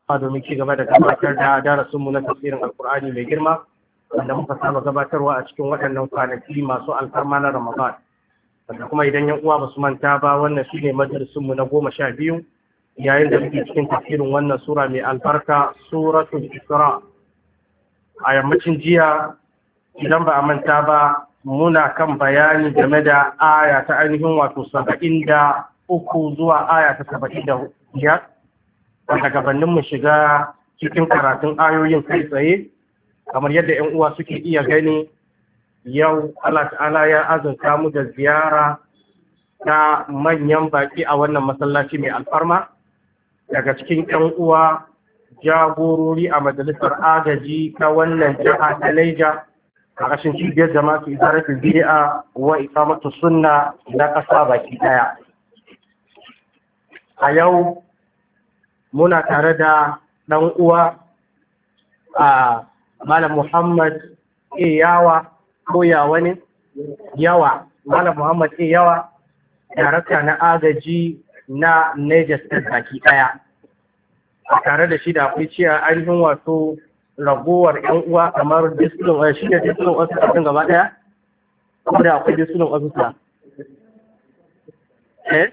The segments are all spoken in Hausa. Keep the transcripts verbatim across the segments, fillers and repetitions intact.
domin ci gaba da gabatar da darasinmu na tafsirin alkur'ani mai girma wanda muka saba gabatarwa a cikin waɗannan kwanaki masu alfarma na ramadan wanda kuma idan yan uwa basu manta ba wannan shine majalisinmu na goma sha biyu yayin da muke cikin tafsirin wannan sura mai albarka suratul isra a yammacin jiya idan ba a manta ba muna kan bayani game da aya ta ainihin wato saba'in da uku zuwa aya ta saba'in da biyar wanda gabanin mu shiga cikin karatun ayoyin kai tsaye kamar yadda 'yan uwa suke iya gani yau Allah ta'ala ya azurta mu da ziyara ta manyan baki a wannan masallaci mai alfarma daga cikin 'yan uwa jagorori a majalisar agaji ta wannan jiha ta Niger a ƙarshen cibiyar jama'atu izaratul bid'a wa iqamatu sunna na ƙasa baki ɗaya. A yau muna tare da ɗan uwa a Malam Muhammad A Yawa ko yawa ne? Yawa, Malam Muhammad A Yawa, darakta na agaji na Niger State baki ɗaya. A tare da shi da akwai ciya ainihin wato ragowar ‘yan uwa kamar discipline, shi ne discipline officer ɗin gaba ɗaya? Kuma da akwai discipline officer. Eh?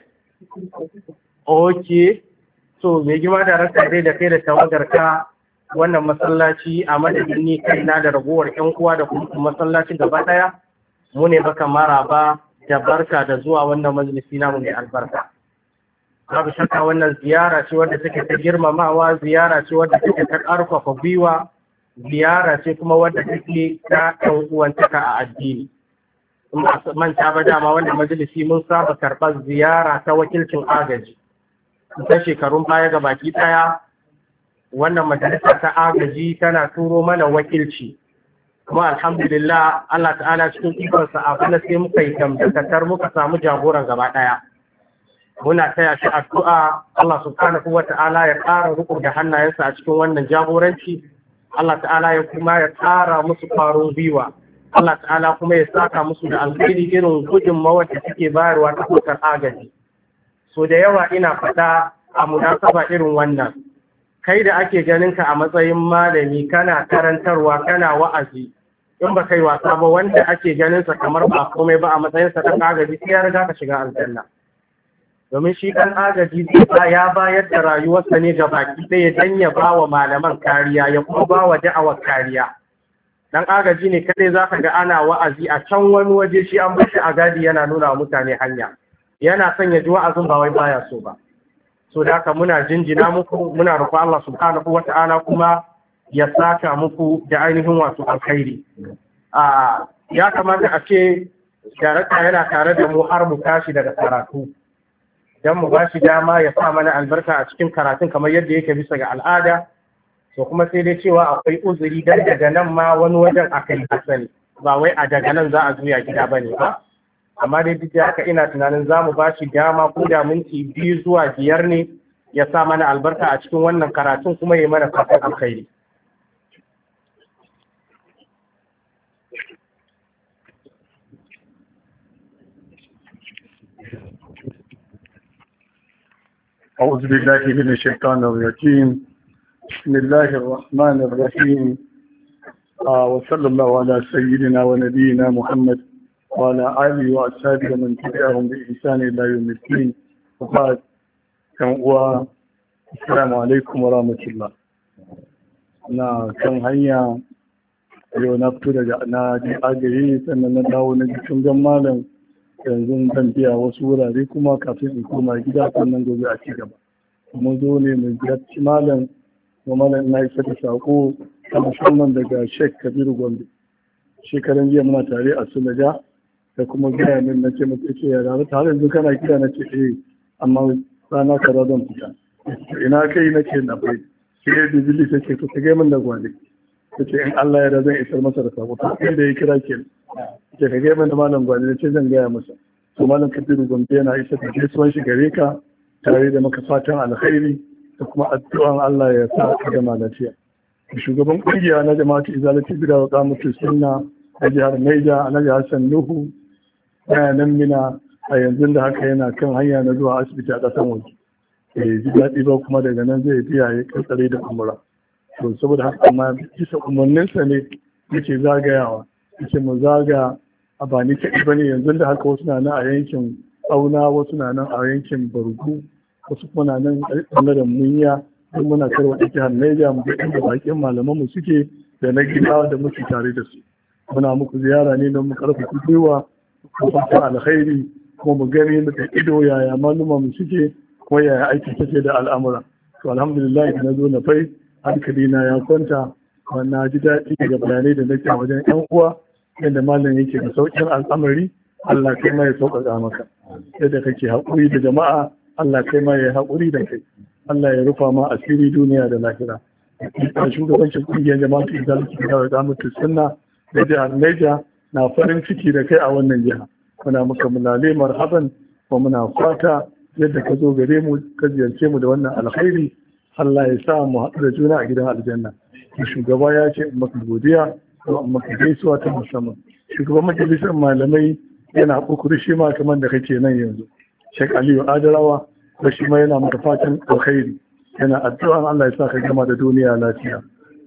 Ok. So, mai gima da rasa dai da kai da tawagar ka wannan masallaci a madadin ni kaina da ragowar ƴan uwa da kuma masallacin gaba ɗaya mu ne baka maraba da barka da zuwa wannan majalisi namu mai albarka. Babu shakka wannan ziyara ce wadda take ta girmamawa, ziyara ce wadda take ta ƙarfafa gwiwa, ziyara ce kuma wadda take ta ƴan uwantaka a addini. In ba manta ba dama wannan majalisi mun saba karɓar ziyara ta wakilcin agaji. ta shekarun baya ga baki ɗaya wannan majalisa ta agaji tana turo mana wakilci kuma alhamdulillah Allah ta'ala cikin ikonsa abin da sai muka yi tamdakatar muka samu jagoran gaba ɗaya muna taya shi addu'a Allah subhanahu wa ta'ala ya ƙara riko da hannayensa a cikin wannan jagoranci Allah ta'ala ya kuma ya ƙara musu ƙwarin gwiwa Allah ta'ala kuma ya saka musu da alheri irin gudunmawar da suke bayarwa ta hukar agaji so da yawa ina faɗa a munasaba irin wannan kai da ake ganin ka a matsayin malami kana karantarwa kana wa'azi in ba kai wasa ba wanda ake ganin sa kamar ba komai ba a matsayin sa kan agaji sai ya riga ka shiga aljanna domin shi kan agaji zai ya bayar da rayuwarsa ne ga baki ɗaya dan ya ba wa malaman kariya ya kuma ba wa da'awar kariya dan agaji ne kadai zaka ga ana wa'azi a can wani waje shi an bashi a gadi yana nuna wa mutane hanya yana son ya ji wa'azin ba wai baya so ba so da haka muna jinjina muku muna roƙon Allah subhanahu wata'ala kuma ya saka muku da ainihin wasu alkhairi a ya kamata a ce darakta yana tare da mu har mu tashi daga karatu dan mu bashi dama ya sa mana albarka a cikin karatun kamar yadda yake bisa ga al'ada so kuma sai dai cewa akwai uzuri dan daga nan ma wani wajen akai hasali ba wai a daga nan za a juya gida bane ba amma dai duk da haka ina tunanin za mu ba shi dama ko da minti biyu zuwa biyar ne ya sa mana albarka a cikin wannan karatun kuma ya mana fatan alkhairi. أعوذ بالله من الشيطان الرجيم بسم الله الرحمن الرحيم آه وصلى الله على سيدنا ونبينا محمد وعلى آله وأصحابه ومن تبعهم بإحسان إلى يوم الدين وبعد السلام عليكم ورحمة الله na kan hanya yau na fito daga na ji agiri sannan na dawo na jikin gan malam yanzu zan biya wasu wurare kuma kafin in koma gida sannan gobe a ci gaba mun zo ne mu ziyarci malam kuma malam na isa da sako ta musamman daga Sheikh Kabiru Gombe shekaran jiya muna tare a Sulaja da kuma gaya min na ce mace ce ya rana tare yanzu kana kira na ce eh amma rana kaza zan fita ina kai na ce na bai sai da bibili ta ce to ka gaya min da gwale ta ce in Allah ya da zan isar masa da sako ta inda ya kira ke ce ka gaya min da malam gwale ce zan gaya masa to malam Kabiru Gombe yana isa da gaisuwan shi gare ka tare da maka fatan alkhairi da kuma addu'an Allah ya sa ka gama lafiya shugaban kungiya na jama'atu izalati bida wa qamutu sunna a jihar Niger Alhaji Hassan Nuhu yana nan mina a yanzu da haka yana kan hanya na zuwa asibiti a ƙasan waje bai ji daɗi ba kuma daga nan zai biya ya kankare da umra. To saboda haka amma bisa umarninsa ne yake zagayawa, yake mu zaga a ba ni kaɗai ba ne yanzu da haka wasu na nan a yankin auna, wasu na nan a yankin bargu, wasu kuma na nan ɓangaren munya, don muna karwa ɗake har Naija mu ga inda baƙin malaman mu suke da na gida da muke tare da su. Muna muku ziyara ne don mu karfafa gwiwa ko fata alkhairi kuma mu gani da ido yaya maluma mu suke kuma yaya aiki take da al'amura. To alhamdulillah na zo na fai hankali na ya kwanta, na ji daɗi daga bayanai da nake a wajen ƴan uwa yadda malam yake da sauƙin al'amari. Allah kai ma ya sauƙaƙa maka yadda kake haƙuri da jama'a, Allah kai ma ya haƙuri da kai, Allah ya rufa ma asiri duniya da lahira. A shugabancin ƙungiyar jama'a ta izalci da ta mutu sunna da jihar Niger na farin ciki da kai a wannan jiha. Muna muka mulale marhaban kuma muna fata yadda ka zo gare mu ka ziyarce mu da wannan alkhairi, Allah ya sa mu haɗu da juna a gidan aljanna. Shugaba ya ce in maka godiya ko in maka gaisuwa ta musamman. Shugaban majalisar malamai yana kokuri shi ma kamar da kake nan yanzu. Sheikh Aliyu Adarawa da shi ma yana maka fatan alkhairi. Yana addu'an Allah ya sa ka gama da duniya lafiya.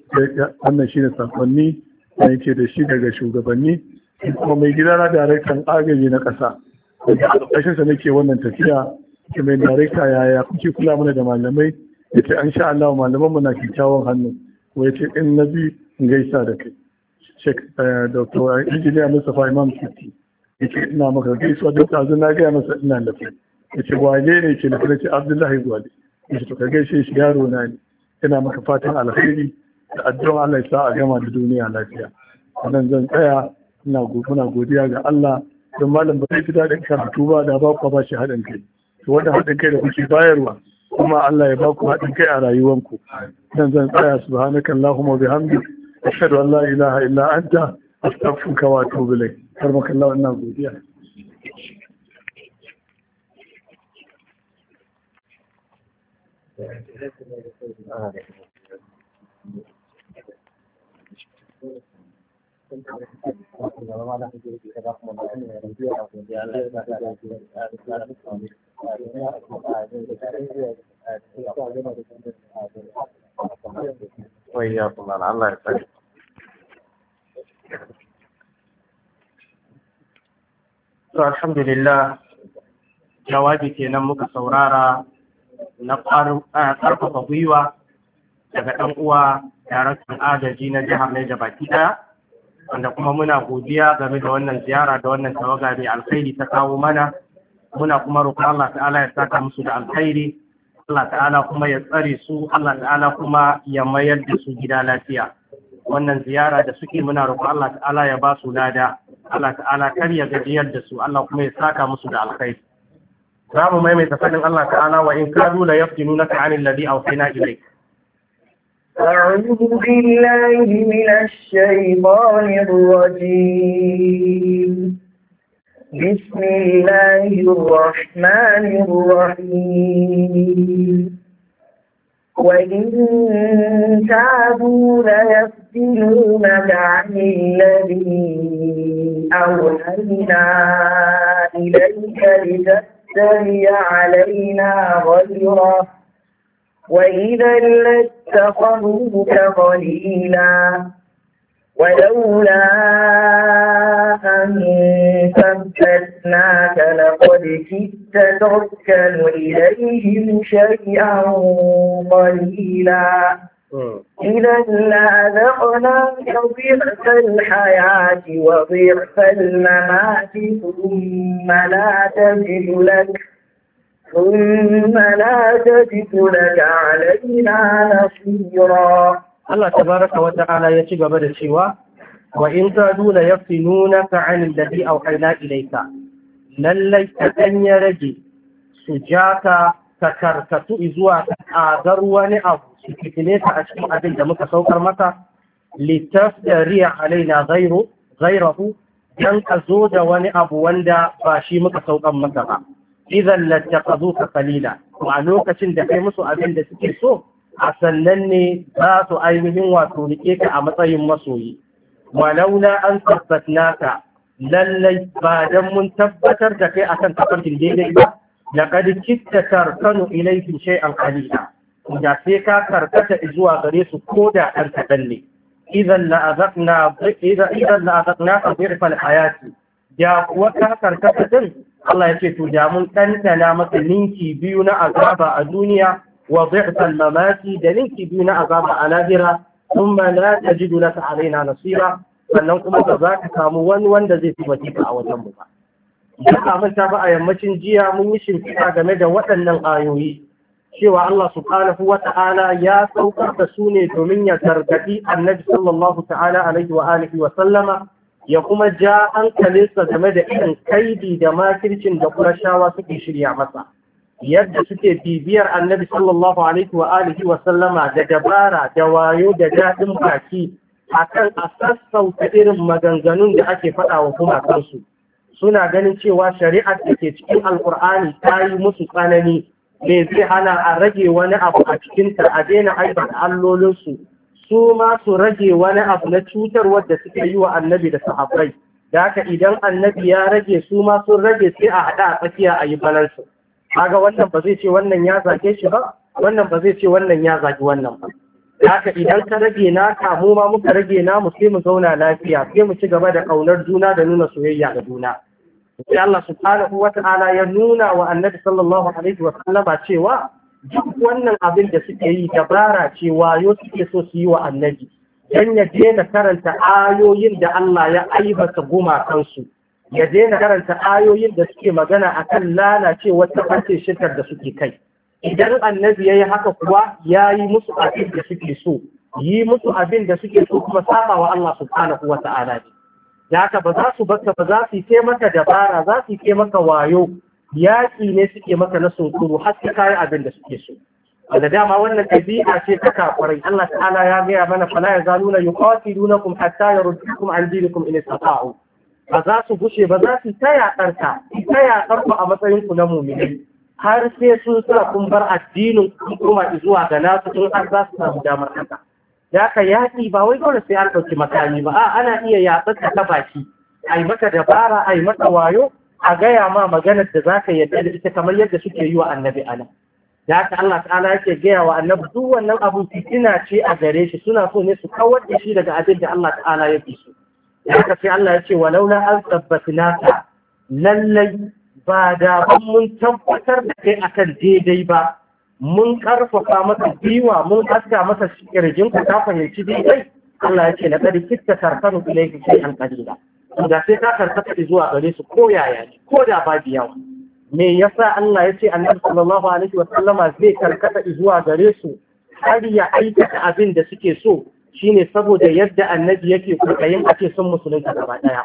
Wannan shine sakonni da yake da shi daga shugabanni. Kuma mai gidana daraktan agaji na ƙasa. Da ƙarshensa nake wannan tafiya. Ke mai darakta yaya kuke kula mana da malamai? Ya ce an sha Allah malaman mu na kyakkyawan hannu. Ko ya ce in na bi in gaisa da kai. Sheikh Doctor Injiniya Mustapha Imam Siti. Ya ce ina maka gaisuwa don tazo na gaya masa ina da kai. Ya ce gwale ne ke da ce Abdullahi gwale. Ya ce to ka gaishe shi yaro na ne. Ina maka fatan alheri da addu'a Allah ya sa a gama da duniya lafiya. Wannan zan tsaya ina muna godiya ga Allah don malam ba zai fi daɗin karatu ba da ba ku ba shi haɗin kai. To wannan haɗin kai da kuke bayarwa kuma Allah ya ba ku haɗin kai a rayuwanku. Dan zan tsaya subhanaka Allahumma bihamdik ashhadu an la ilaha illa anta astaghfiruka wa atubu ilayk. Karmaka Allah ina godiya. وإياكم الله يسلمك. To alhamdulillah jawabi kenan muka saurara na ƙarfafa gwiwa daga ɗan uwa daraktan agaji na jihar Niger baki ɗaya, wanda kuma muna godiya game da wannan ziyara da wannan tawaga mai alkhairi ta kawo mana. Muna kuma roƙon Allah ta'ala ya saka musu da alkhairi, Allah ta'ala kuma ya tsare su, Allah ta'ala kuma ya mayar da su gida lafiya. Wannan ziyara da suke muna roƙon Allah ta'ala ya ba su lada, Allah ta'ala kar ya gajiyar da su, Allah kuma ya saka musu da alkhairi. Za mu maimaita fadin Allah ta'ala wa in kadu la yaftinunaka 'anil ladhi awhayna ilayk. أعوذ بالله من الشيطان الرجيم. بسم الله الرحمن الرحيم. وإن كادوا ليفتنونك عن الذي أوحينا إليك لتفتري علينا غيره وإذا لاتخذوك خليلا ولولا أن ثبتناك لقد كدت تركن إليهم شيئا قليلا إذا لأذقناك ضعف الحياة وضعف الممات ثم لا تجد لك ثم لا تجد لك علينا نصيرا. Allah tabaraka wa ta'ala ya ci gaba da cewa wa in kadu la yaftinunaka 'anil ladhi awhayna ilayka, lallai ka ya rage su jaka ka karkatu zuwa agar wani abu su fitile ka a cikin abin da muka saukar maka litafdari alaina ghayru ghayrahu, dan ka zo da wani abu wanda ba shi muka saukar maka ba. Idan lattaqaduka qalila, a lokacin da kai musu abin da suke so a sannan ne za su ainihin wato rike ka a matsayin masoyi. Walaula an tabbatnaka, lallai ba dan mun tabbatar da kai akan tafarkin daidai ba, laqad kitta tarkanu ilayhim shay'an qalila da sai ka karkata zuwa gare su ko da ɗan kaɗan ne idan la'azaqna idan idan la'azaqna dhirfal hayati ya kuwa ka karkata din Allah ya ce to da mun ɗanɗana maka ninki biyu na azaba a duniya wa dhirfal mamati da ninki biyu na azaba a lahira thumma la tajidu laka alaina nasira sannan kuma ba za ka samu wani wanda zai taimake ka a wajen mu ba idan ka manta ba a yammacin jiya mun yi shimfiɗa game da waɗannan ayoyi cewa Allah subhanahu wa ta'ala ya saukar da su ne domin ya gargaɗi annabi sallallahu ta'ala alaihi wa alihi wa sallama ya kuma ja hankalinsa game da irin kaidi da makircin da kurashawa suke shirya masa yadda suke bibiyar annabi sallallahu alaihi wa alihi wa sallama da dabara da wayo da daɗin baki akan a sassauta irin maganganun da ake faɗa wa kuma kansu suna ganin cewa shari'ar da ke cikin alkur'ani ta yi musu tsanani me zai hana a rage wani abu a cikinta a daina aibata allolinsu su ma su rage wani abu na cutarwar da suke yi wa annabi da sahabbai da haka idan annabi ya rage su ma sun rage sai a haɗa a tsakiya a yi balansu kaga wannan ba zai ce wannan ya zage shi ba wannan ba zai ce wannan ya zagi wannan ba da haka idan ka rage naka mu ma muka rage namu sai mu zauna lafiya sai mu ci gaba da ƙaunar juna da nuna soyayya ga juna sai Allah subhanahu wa ta'ala ya nuna wa annabi sallallahu alaihi wa sallama cewa duk wannan abin da suke yi dabara ce wayo suke so su yi wa annabi dan ya daina karanta ayoyin da Allah ya aibata gumakansu ya daina karanta ayoyin da suke magana akan lalacewar tabbace shirkar da suke kai idan annabi yayi haka kuwa yayi musu abin da suke so yi musu abin da suke so kuma saba wa Allah subhanahu wa ta'ala ne da haka ba za su baka ba za su yi maka dabara za su yi maka wayo yaƙi ne suke maka na sunkuru har su kayi abin da suke so wanda dama wannan ɗabi'a ce ta kafirai Allah ta'ala ya gaya mana fala ya zaluna yuqatilunakum hatta yaruddukum an dinikum in istata'u ba za su gushe ba za su ta yaƙar ka ta yaƙar ku a matsayin ku na mu'minai har sai sun sa kun bar addinin kun kuma zuwa ga nasu in har za su samu damar haka da aka yaƙi ba wai dole sai an ɗauki makami ba a ana iya yatsar ta baki a yi maka dabara a yi maka wayo a gaya ma maganar da za ka yadda da ita kamar yadda suke yi wa annabi ana da haka Allah ta'ala yake gaya wa annabi duk wannan abu fitina ce a gare shi suna so ne su kawar da shi daga abin da Allah ta'ala ya fi so da haka sai Allah ya ce walau la an tabbatinaka lallai ba da ban mun tabbatar da kai akan daidai ba mun karfafa masa biwa mun haska masa kirjin ku ta fahimci daidai Allah ya ce na kadi kitta tarkanu ilayhi shay'an qalila da sai ka karkata zuwa gare su ko yaya ne ko da ba biyawa me yasa Allah ya ce annabi sallallahu alaihi wa sallama zai karkata zuwa gare su har ya aikata abin da suke so shine saboda yadda annabi yake kokarin a ce sun musulunta gaba daya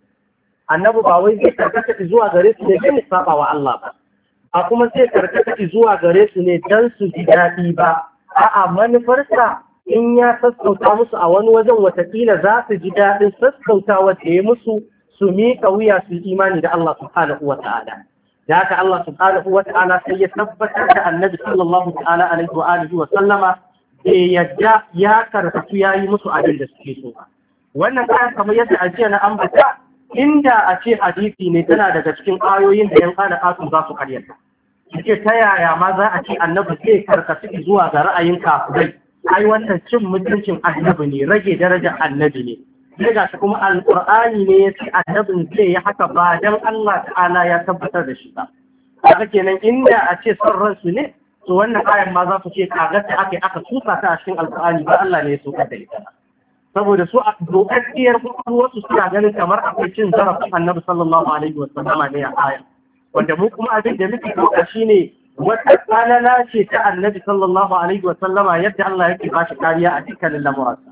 annabi ba wai zai karkata zuwa gare su ne don saba wa Allah ba a kuma sai karkata zuwa gare su ne don su ji daɗi ba a'a manufarsa in ya sassauta musu a wani wajen watakila za su ji daɗin sassautawa da ya musu su miƙa wuya su imani da Allah subhanahu wa ta'ala da haka Allah subhanahu wa ta'ala sai ya tabbatar da annabi sallallahu ta'ala alaihi wa alihi wa sallama bai yadda ya karkatu ya yi musu abin da suke so wannan kayan kamar yadda ajiya na ambata inda a ce hadisi ne tana daga cikin ayoyin da yan kana kasu za su karyata suke ta yaya ma za a ce annabi zai karkatu zuwa ga ra'ayin kafirai ai wannan cin mutuncin annabi ne rage darajar annabi ne sai ga shi kuma alqur'ani ne ya ce annabin zai yi haka ba dan Allah ta'ala ya tabbatar da shi ba kaga kenan inda a ce son ransu ne to wannan ayan ma za su ce kaga ta aka aka tusa ta a cikin alqur'ani ba Allah ne ya so da ita saboda su a dokakkiyar wasu suna ganin kamar akwai cin zarafin annabi sallallahu alaihi wa sallama ne a aya wanda mu kuma abin da muke ɗauka shine wata falala ce ta annabi sallallahu alaihi wa sallama yadda Allah yake ba shi kariya a dukkanin lamuransa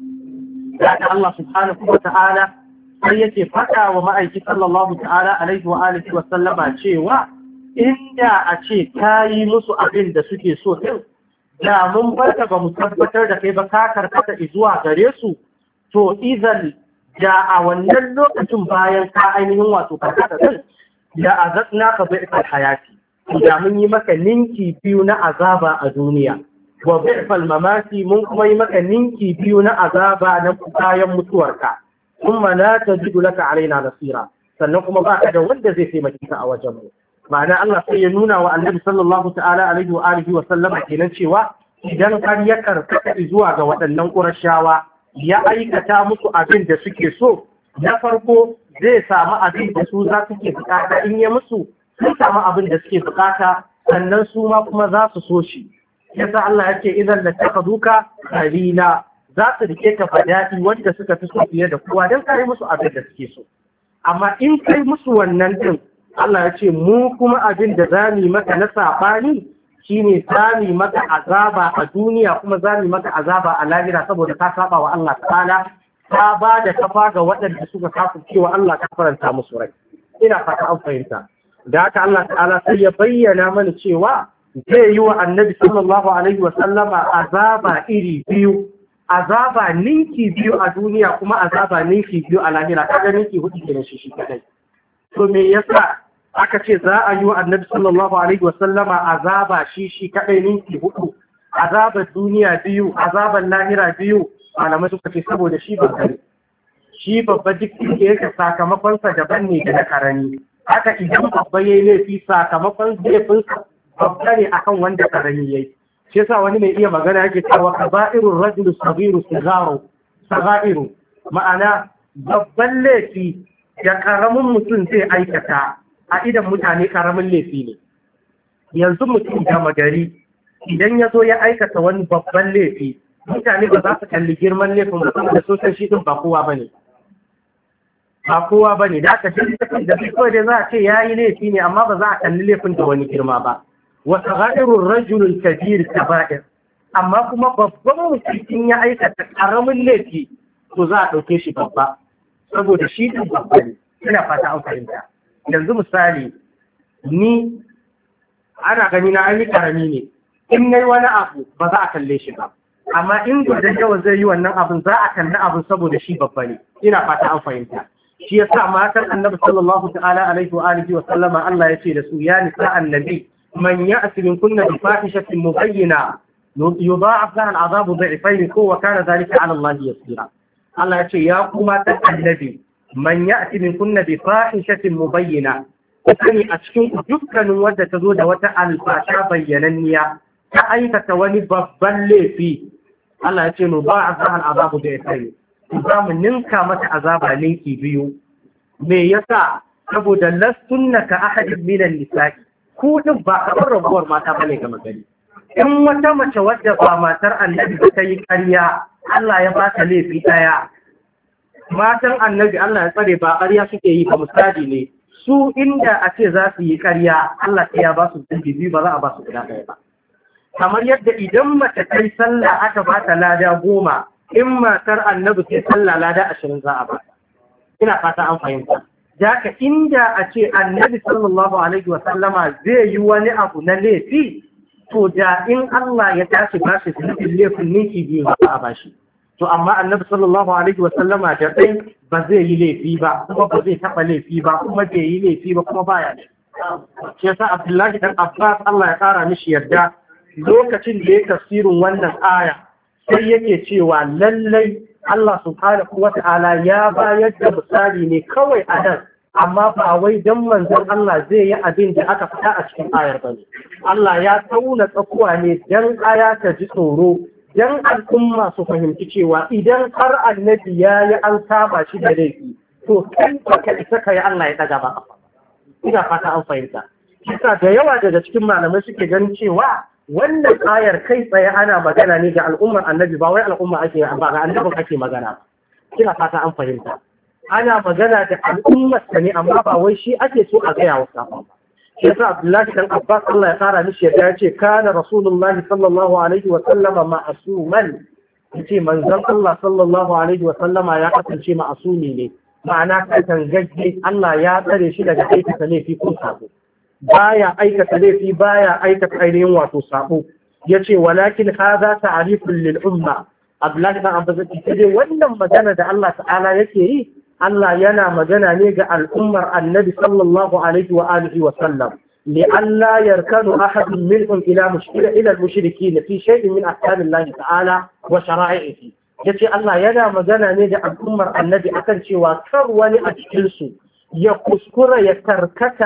da Allah subhanahu wa ta'ala sai yake faɗa wa ma'aiki sallallahu ta'ala alaihi wa alihi wa sallama cewa inda a ce ka yi musu abin da suke so din da mun barka ba mu tabbatar da kai ba ka karkata zuwa gare su to idan da a wannan lokacin bayan ka ainihin wato karkata din da azatna ka bai hayati da mun yi maka ninki biyu na azaba a duniya wa bi'fal mamati mun kuma yi maka ninki biyu na azaba na bayan mutuwarka kuma la tajidu laka alaina nasira sannan kuma baka da wanda zai taimake ka a wajen mu ma'ana Allah sai ya nuna wa annabi sallallahu ta'ala alaihi wa alihi wa sallama kenan cewa idan har ya karkata zuwa ga waɗannan ƙurashawa ya aikata musu abin da suke so, na farko zai samu abin da su za su ke bukata, in ya musu sun samu abin da suke bukata, sannan su ma kuma za su so shi. Yasa Allah ya ce idan da taka duka kalila, za su rike ka fadaɗi wanda suka fi so fiye da kowa don kare musu abin da suke so. Amma in kai musu wannan din, Allah ya ce mu kuma abin da za mu yi maka na saɓani shine za mu yi maka azaba a duniya kuma za mu yi maka azaba a lahira saboda ka saba wa Allah ta'ala, ta ba da kafa ga waɗanda suka kafa cewa Allah ta faranta musu rai. Ina fata an fahimta. Da haka Allah ta'ala sai ya bayyana mana cewa zai yi wa annabi sallallahu alaihi wa sallama azaba iri biyu, azaba ninki biyu a duniya kuma azaba ninki biyu a lahira, kaga ninki hudu kenan shi shi kadai. To me yasa aka ce za a yi wa annabi sallallahu alaihi wa sallama azaba shi shi kadai ninki hudu, azabar duniya biyu, azabar lahira biyu? Malamai suka ce saboda shi babba ne, shi babba duk da yake sakamakonsa daban ne da na karami. Haka idan babba ya yi laifi sakamakon laifinsa babba ne akan wanda karami ya yi. Shi yasa wani mai iya magana yake cewa kaba'irun rajulu sagiru sigaru sagairu, ma'ana babban laifi da karamin mutum zai aikata a idan mutane karamin laifi ne. Yanzu mutum gama gari idan ya zo ya aikata wani babban laifi, mutane ba za su kalli girman laifin mutum da sosan shi din ba kowa ba ne. Ba kowa ba ne, da aka shi da kawai dai za a ce ya yi laifi ne amma ba za a kalli laifin da wani girma ba. Wasu ga'irun rajulun kabir kaba'ir, amma kuma babban mutum ya aikata ƙaramin laifi to za a ɗauke shi babba, saboda shi din babba ne. Ina fata an fahimta. Yanzu misali, ni ana gani na an yi ƙarami ne, in na yi wani abu ba za a kalle shi ba. Amma in gudan yawan zai yi wannan abin za a kalli abin saboda shi babba ne. Ina fata an fahimta. Shi yasa matan annabi sallallahu ta'ala alaihi wa alihi wa sallama Allah ya ce da su ya nisa annabi man ya'ti min kunna bi fahishatin mubayyina yudha'af laha al'adabu dha'ifayn ko wa kana dhalika 'ala Allah yasira. Allah ya ce ya ku matan annabi man ya'ti min kunna bi fahishatin mubayyina, sani a cikin dukkanin wanda ta zo da wata alfasha bayyananniya ta aikata wani babban laifi, Allah ya ce no ba a zahar azabu da ya kai, za mu ninka mata azaba ninki biyu. Me yasa? Saboda lastunna ka ahadin minan nisa'i, ku din ba kamar rabuwar mata bane ga magani. In wata mace wadda ba matar annabi ba ta yi ƙarya, Allah ya ba ta laifi ɗaya. Matan annabi Allah ya tsare ba ƙarya suke yi ba, misali ne. Su inda a ce za su yi ƙarya, Allah ya ba su zubi biyu, ba za a ba su guda ɗaya ba. Kamar yadda idan mace ta yi sallah aka ba ta lada goma, in matar annabi ta sallah lada ashirin za a ba. Ina fata an fahimta. Jaka inda a ce annabi sallallahu alaihi wa sallama zai yi wani abu na laifi, to da in Allah ya tashi ba shi zunubin laifin ninki biyu za a ba shi. To amma annabi sallallahu alaihi wa sallama da ɗai ba zai yi laifi ba, kuma ba zai taɓa laifi ba, kuma bai yi laifi ba, kuma baya ne. Shi yasa Abdullahi dan Abbas Allah ya ƙara mishi yarda, lokacin da ya tafsirin wannan aya sai yake cewa lallai Allah subhanahu wa ta'ala ya bayar da misali ne kawai a nan, amma ba wai don manzon Allah zai yi abin da aka fita a cikin ayar ba ne. Allah ya tauna tsakuwa ne don aya ta ji tsoro, don al'umma su fahimci cewa idan har annabi ya yi an saba shi da laifi, to kai ba ka isa ka yi Allah ya ɗaga ba. Ina fata an fahimta. Kisa da yawa daga cikin malamai suke ganin cewa wannan ayar kai tsaye ana magana ne ga al'ummar annabi, ba wai al'umma ake ba ga annabin ake magana. Kina fata an fahimta. Ana magana da al'ummar ne amma ba wai shi ake so a gaya wa safa ba. Shi yasa Abdullahi dan Abbas Allah ya tsara mishi yadda ya ce kana Rasulullahi sallallahu alaihi wa sallama ma'asuman. Yace manzon Allah sallallahu alaihi wa sallama ya kasance ma'asumi ne. Ma'ana kan gagge Allah ya tsare shi daga aikata laifi ko sabo. Baya aikata laifi baya aikata ainihin wato sabo. Yace walakin hadha ta'rifun lil umma. Abdullahi dan Abbas yace dai wannan magana da Allah ta'ala yake yi, Allah yana magana ne ga al'ummar Annabi sallallahu alaihi wa alihi wa sallam. لئلا يركن أحد منهم إلى مشكلة إلى المشركين في شيء من أحكام الله تعالى وشرائعه. yace Allah yana magana ne da al'ummar annabi akan cewa kar wani a cikinsu ya kuskura ya karkata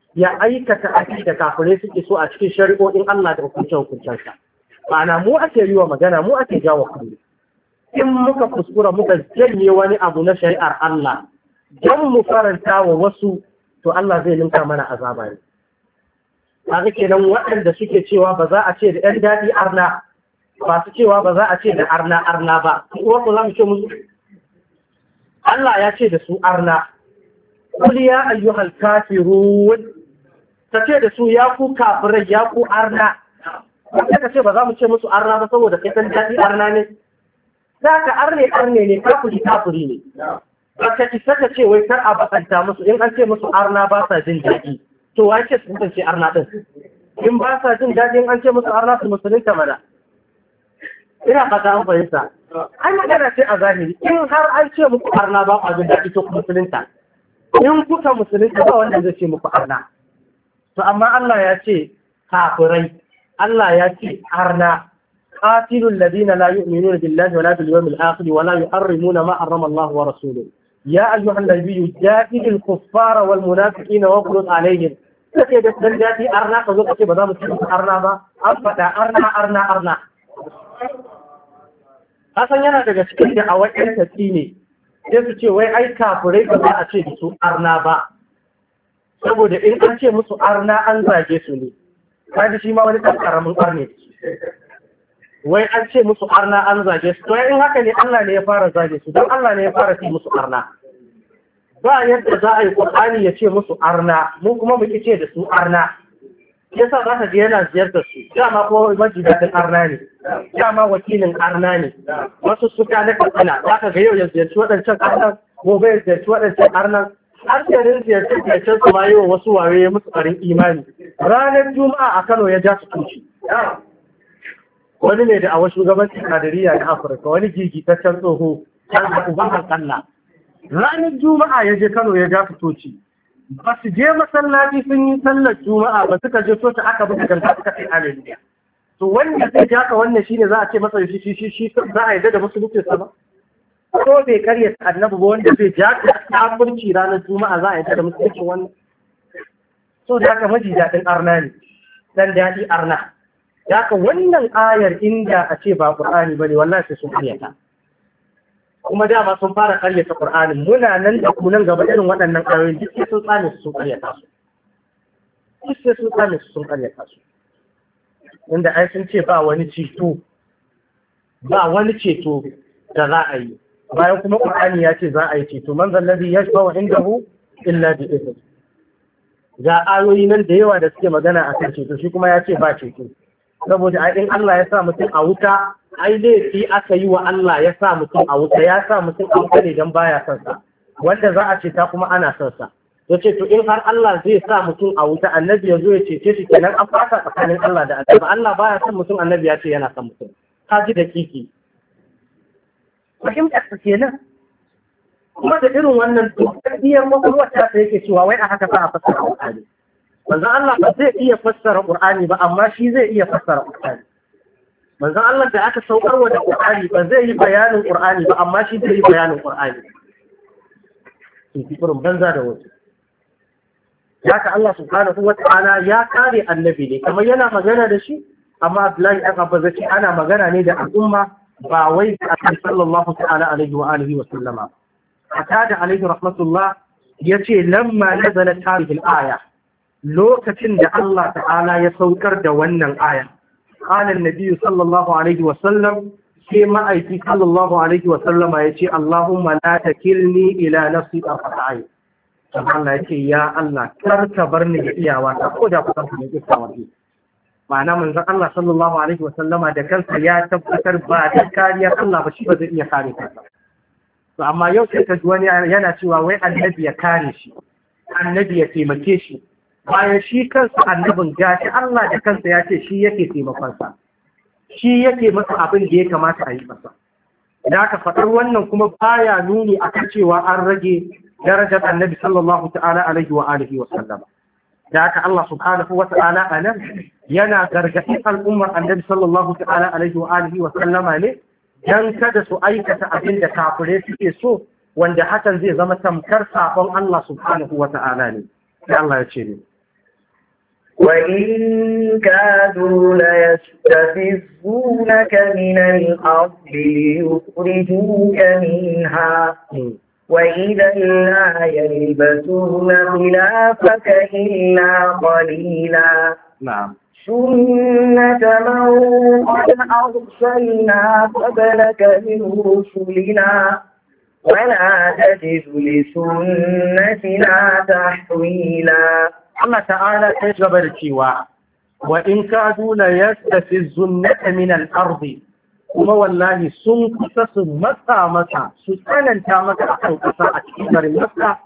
ya aikata abin da kafirai suke so a cikin shari'o'in Allah da hukunce-hukuncensa. Ma'ana mu ake yi wa magana, mu ake jawo kullu. In muka kuskura muka janye wani abu na shari'ar Allah don mu faranta wa wasu, to Allah zai ninka mana azaba ne. Haka kenan waɗanda suke cewa ba za a ce da ‘yan daɗi arna, ba su cewa ba za a ce da arna arna ba, wasu za mu ce musu Allah ya ce da su arna. Kul ya ayyuhal kafirun, ta ce da su ya ku kafirai, ya ku arna. Wanda ka ce ba za mu ce musu arna ba saboda kai san daɗi arna ne. Za ka arne arne ne, kafiri kafiri ne. Ba ka isa ka ce wai kar a bakanta musu, in an ce musu arna ba sa jin daɗi. To wa ce su ce arna ɗin? In ba sa jin daɗi in an ce musu arna su musulunta mana. Ina fata an fahimta. Ai magana ce a zahiri, in har an ce muku arna ba a jin daɗi to ku musulunta. In kuka musulunta ba wanda zai ce muku arna. To amma Allah ya ce kafirai, Allah ya ce arna. qatilul ladina la yu'minuna billahi wala bil yawmil akhir wala yuharrimuna ma harrama Allah wa rasuluhu. Ya ayyuhan nabiyyu jahidil kuffara wal munafiqina waghluz alaihim. Kace da dan dadi arna ka zo kace ba za mu ci arna ba, an faɗa arna arna arna. Hasan yana daga cikin da awakin tafi ne. Sai su ce wai ai kafirai ba za a ce da su arna ba. Saboda in an ce musu arna an zage su ne. Kaji shi ma wani ɗan ƙaramin arne. Wai an ce musu arna an zage su. To in haka ne Allah ne ya fara zage su, don Allah ne ya fara ce musu arna. Ba yadda za a yi Qur'ani ya ce musu arna, mu kuma mu ce da su arna. Yasa za ka je yana ziyartar su, dama ko majidatan arna ne, dama wakilin arna ne. Wasu suka na katsina, za ka ga yau ya ziyarci waɗancan arnan, gobe ya ziyarci waɗancan arnan. Har yarin ziyarci-ziyarcen su ma yi wa wasu waye musu ƙarin imani. Ranar Juma'a a Kano ya ja su kuci. Wani ne da a wasu shugabancin Kadiriya na Afirka, wani gigitaccen tsoho, kan uban alƙalla. Ranar Juma'a ya je Kano ya ja su toci. Ba su je masallaci sun yi sallar Juma'a ba, suka je toci aka buga ganta suka ce Hallelujah. To wanda zai ja ka wannan shine za a ce masa shi shi shi shi za a yarda da musulunci sa ba. Ko bai karya annabi ba wanda zai ja ka kafirci ranar Juma'a za a yarda da musulunci wannan. So da haka maji daɗin arna ne, dan daɗi arna. Da haka wannan ayar inda a ce ba Qur'ani bane wallahi sai sun karyata. Kuma dama sun fara karyata Qur'ani, muna nan da kunan gaba irin waɗannan ayoyi duk sai sun tsane su sun karyata su. Duk sai sun tsane su sun karyata su. Inda ai sun ce ba wani ceto, ba wani ceto da za a yi. Bayan kuma Qur'ani ya ce za a yi ceto, man zallazi yashfa'u indahu illa bi idhn. Ga ayoyi nan da yawa da suke magana a kan ceto, shi kuma ya ce ba ceto. Saboda ai in Allah ya sa mutum a wuta, ai laifi aka yi wa Allah ya sa mutum a wuta, ya sa mutum a wuta ne don baya son sa. Wanda za a ceta kuma ana son sa. Ya ce to in har Allah zai sa mutum a wuta, annabi ya zo ya cece shi kenan an fasa tsakanin Allah da annabi. Allah baya son mutum, annabi ya ce yana son mutum. Ka ji da kiki. Fahimtar ta kenan. Kuma da irin wannan dokar makwalwar ta yake cewa wai a haka za a fassara Qur'ani. Manzon Allah ba zai iya fassara Qur'ani ba, amma shi zai iya fassara Qur'ani. Manzon Allah da aka saukarwa da Qur'ani ba zai yi bayanin Qur'ani ba, amma shi zai yi bayanin Qur'ani. Ki fikirin banza da wasu. Ya ka Allah subhanahu wa ta'ala ya kare annabi ne, kamar yana magana da shi, amma Abdullahi ɗan Abbas zai ana magana ne da al'umma ba wai a kan sallallahu ta'ala alaihi wa alihi wa sallama. Hatta da alaihi rahmatullah ya ce lamma nazalat hadhihi al-aya, lokacin da Allah ta'ala ya saukar da wannan aya. Qala an-nabi sallallahu alaihi wa sallam, sai ma'aiki sallallahu alaihi wa sallama ya ce Allahumma la takilni ila nafsi tarfata ayn. Allah ya ce ya Allah kar ka bar ni da iyawa ta ko da kusan ne kisa wace. Ma'ana manzon Allah sallallahu alaihi wa sallama da kansa ya tabbatar ba da kariyar Allah ba shi ba zai iya kare kansa. To amma yau sai ka ji wani yana cewa wai annabi ya kare shi, annabi ya taimake shi. Bayan shi kansa annabin gashi Allah da kansa ya ce shi yake taimakonsa, shi yake masa abin da ya kamata a yi masa. Da aka faɗar wannan kuma baya nuni a kan cewa an rage darajar annabi sallallahu ta'ala alaihi wa alihi wa sallama. Da aka Allah subhanahu wa ta'ala a nan yana gargaɗin al'ummar annabi sallallahu ta'ala alaihi wa alihi wa sallama ne don kada su aikata abin da kafirai suke so, wanda hakan zai zama tamkar sabon Allah subhanahu wa ta'ala ne. Sai Allah ya ce ne. وإن كادوا ليستفزونك من الأرض ليخرجوك منها وإذا لا يلبسون خلافك إلا قليلا. نعم. سنة من قد أرسلنا قبلك من رسلنا ولا تجد لسنتنا تحويلا. Allah ta'ala ta gaba da cewa wa in kadu la yastafizzunka min al-ardi, kuma wallahi sun kusa su matsa maka su tsananta maka akan kasa a cikin garin Makka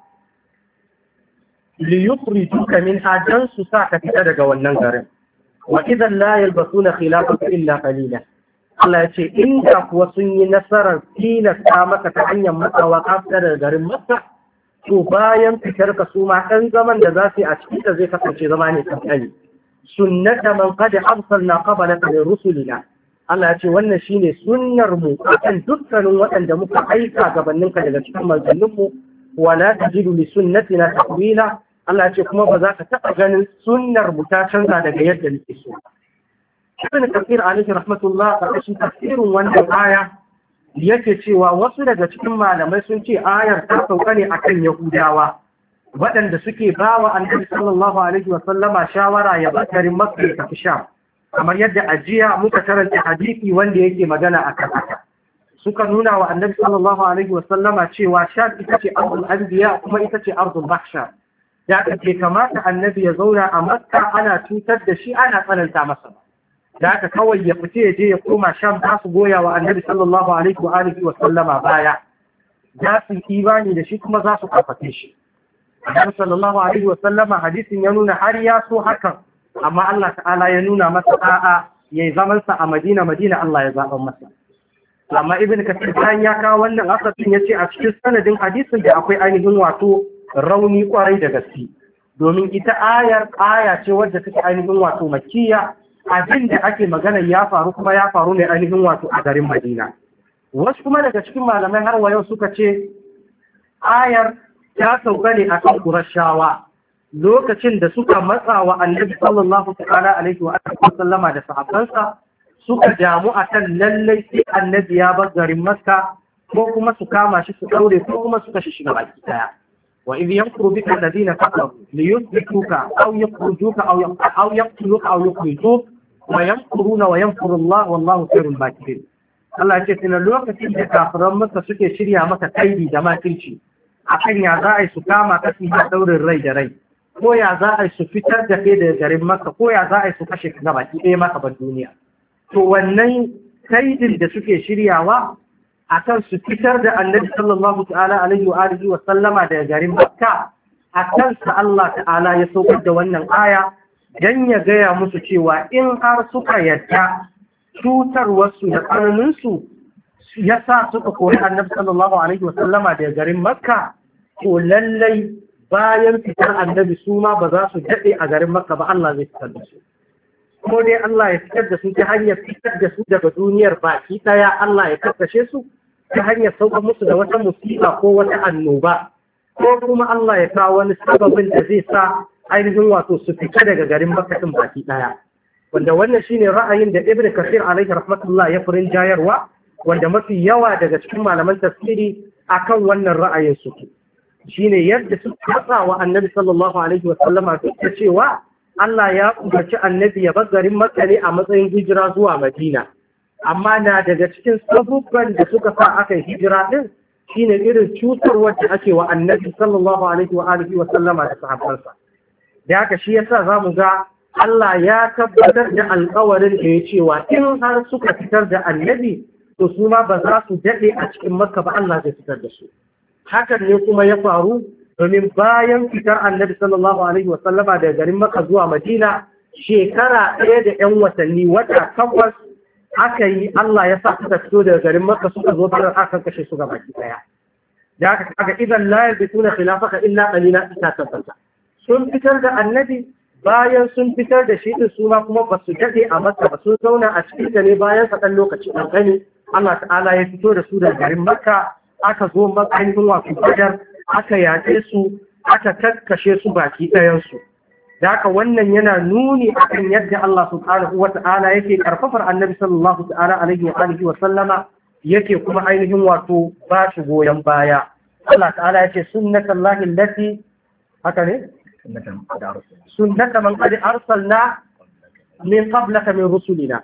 li yukhrijuka minha, dan su sa ka fita daga wannan garin. Wa idan la yalbasuna khilafaka illa qalila. Allah ya ce inda kuwa sun yi nasarar tilasta maka ta hanyar matsawa ka fita daga garin Makka, to bayan fitar ka su ma ɗan zaman da za su yi a cikin da zai kasance zama ne kankani. Sunnata man qad arsalna qablaka min rusulina. Allah ya ce wannan shine sunnar mu akan dukkanin waɗanda muka aika gabanin ka daga cikin manzannin mu, wala tajidu li sunnatina tahwila. Allah ya ce kuma ba za ka taɓa ganin sunnar mu ta canza daga yadda nake so. Ibn Kathir alaihi rahmatullah a ƙarshen tafsirin wannan aya yake cewa wasu daga cikin malamai sun ce ayar ta sauka ne akan Yahudawa waɗanda suke ba wa Annabi sallallahu alaihi wa sallama shawara ya bar garin Makka ya tafi Sham, kamar yadda ajiya muka karanta hadisi wanda yake magana akan haka. Suka nuna wa Annabi sallallahu alaihi wa sallama cewa Sham ita ce ardul anbiya kuma ita ce ardul bahsha. Da ake kamata Annabi ya zauna a Makka ana cutar da shi ana tsananta masa. Da aka kawai ya fice ya je ya koma Sham, za su goya wa Annabi sallallahu alaihi wa alihi wa sallama baya, za su imani da shi kuma za su karfafe shi. Annabi sallallahu alaihi wa sallama hadisin ya nuna har ya so hakan, amma Allah ta'ala ya nuna masa a'a yayi zaman sa a Madina Madina Allah ya zaɓa masa. Amma Ibn Kathir bayan ya kawo wannan asarin ya ce a cikin sanadin hadisin da akwai ainihin wato rauni kwarai da gaske, domin ita ayar aya ce wadda take ainihin wato makkiya. Abin da ake magana ya faru kuma ya faru ne ainihin wato a garin Madina. Wasu kuma daga cikin malamai har wa yau suka ce ayar ta sauka ne a kan Qurayshawa lokacin da suka matsa wa Annabi sallallahu ta'ala alaihi wa sallama da sahabbansa, suka damu akan lallai sai Annabi ya bar garin Makka ko kuma su kama shi su daure ko kuma su kashe shi gaba daya. وإذ يمكر بك الذين كفروا ليثبتوك أو يخرجوك أو أو يقتلوك أو يخرجوك ويمكرون ويمكر الله والله خير الماكرين. Allah ya ce tunan lokacin da kafiran maka suke shirya maka kaidi da makirci akan ya za a yi su kama kasi da daurin rai da rai, ko ya za a yi su fitar da kai daga garin Makka, ko ya za a yi su kashe ka baki ɗaya maka ban duniya. To wannan kaidin da suke shiryawa akan su fitar da Annabi sallallahu ta'ala alaihi wa alihi wa sallama daga garin Makka, akan sa Allah ta'ala ya saukar da wannan aya dan ya gaya musu cewa in har suka yadda cutarwarsu da tsananinsu ya sa suka kori Annabi sallallahu alaihi wa sallama daga garin Makka, to lallai bayan fitar Annabi su ma ba za su daɗe a garin Makka ba, Allah zai fitar da su. Ko dai Allah ya fitar da su ta hanyar fitar da su daga duniyar baki ɗaya, Allah ya karkashe su ta hanyar sauka musu da wata musiba ko wata annoba, ko kuma Allah ya kawo wani sababin da zai sa ainihin wato su fita daga garin Makka din baki ɗaya. Wanda wannan shine ra'ayin da Ibn Kathir alaihi rahmatullah ya furin jayarwa, wanda mafi yawa daga cikin malaman tafsiri akan wannan ra'ayin suke. Shine yadda suka katsa wa Annabi sallallahu alaihi wa sallama suka cewa Allah ya umarci Annabi ya bar garin Makka ne a matsayin hijira zuwa Madina. Amma na daga cikin sabubban da suka sa aka hijira din shine irin cutarwar da ake wa Annabi sallallahu alaihi wa alihi wa sallama da sahabbansa. Da haka shi yasa zamu ga Allah ya tabbatar da alƙawarin da ya cewa in har suka fitar da Annabi to su ma ba za su daɗe a cikin Makka ba, Allah zai fitar da su. Hakan ne kuma ya faru, domin bayan fitar Annabi sallallahu alaihi wa sallama daga garin Makka zuwa Madina shekara ɗaya da ƴan watanni, wata takwas aka yi, Allah ya sa suka fito daga garin Makka suka zo bayan aka kashe su gaba ɗaya. Da aka kaga idan la yabtuna khilafaka illa qalila ita tabbata. Sun fitar da Annabi, bayan sun fitar da shi din su ma kuma ba su daɗe a Makka ba, sun zauna a cikin ta ne bayan sa ɗan lokaci ƙanƙani Allah ta'ala ya fito da su daga garin Makka, aka zo matsayin wasu Badar, aka yaƙe su, aka kakkashe su baki ɗayansu. haka wannan yana nuni akan yadda Allah subhanahu wa ta'ala yake karfafar annabi sallallahu ta'ala alaihi wa alihi wa sallama yake kuma ainihin wato ba shi goyon baya. Allah ta'ala yake sunnatullahi allati haka ne sunnata man qad arsalna min qablaka min rusulina.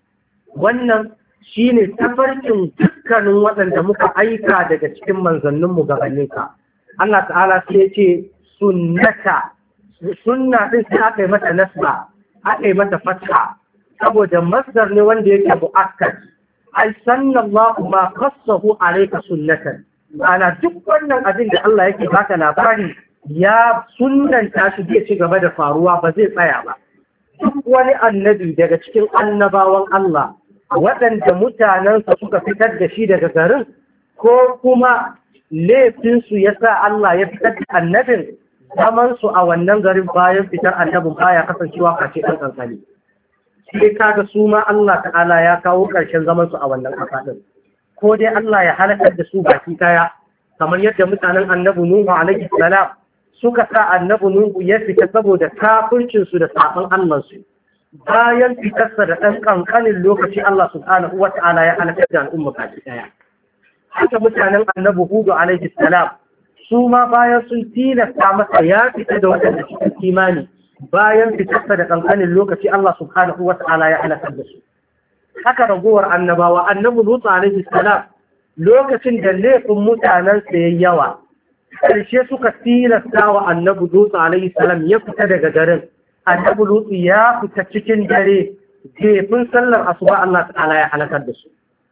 Wannan shine tafarkin dukkanin waɗanda muka aika daga cikin manzanninmu gabaninka. Allah ta'ala sai yace sunnata, sunna din sai aka yi mata nasba, aka yi mata fatha saboda masdar ne wanda yake mu'akkad. ai sallallahu ma qassahu alayka sunnatan, ana duk wannan abin da Allah yake baka labari ya sunnanta shi zai ci gaba da faruwa, ba zai tsaya ba. Duk wani annabi daga cikin annabawan Allah waɗanda mutanensa suka fitar da shi daga garin, ko kuma laifinsu ya sa Allah ya fitar da annabin, zamansu a wannan garin bayan fitar annabin baya kasancewa kace ɗan ƙanƙani. Sai kaga su ma Allah ta'ala ya kawo ƙarshen zamansu a wannan ƙasa ɗin. Ko dai Allah ya halakar da su baki ɗaya, kamar yadda mutanen annabi Nuhu alaihi salam suka sa annabi Nuhu ya fita saboda kafircinsu da saɓon Allahnsu. Bayan fitarsa da ɗan ƙanƙanin lokaci Allah subhanahu wa ta'ala ya halakar da al'umma baki ɗaya. Haka mutanen annabi Hudu alaihi salam su ma bayan sun tilasta masa ya fita da waɗanda cikin kimani, bayan fitarsa da ƙanƙanin lokaci Allah subhanahu wa ta'ala ya halakar da su. Haka ragowar annabawa, annabi Lutu alaihi salam lokacin da laifin mutanensa ya yawa, ƙarshe suka tilasta wa annabi Lutu alaihi salam ya fita daga garin. Annabi Lutu ya fita cikin dare, gefin sallar asuba Allah ta'ala ya halakar da su.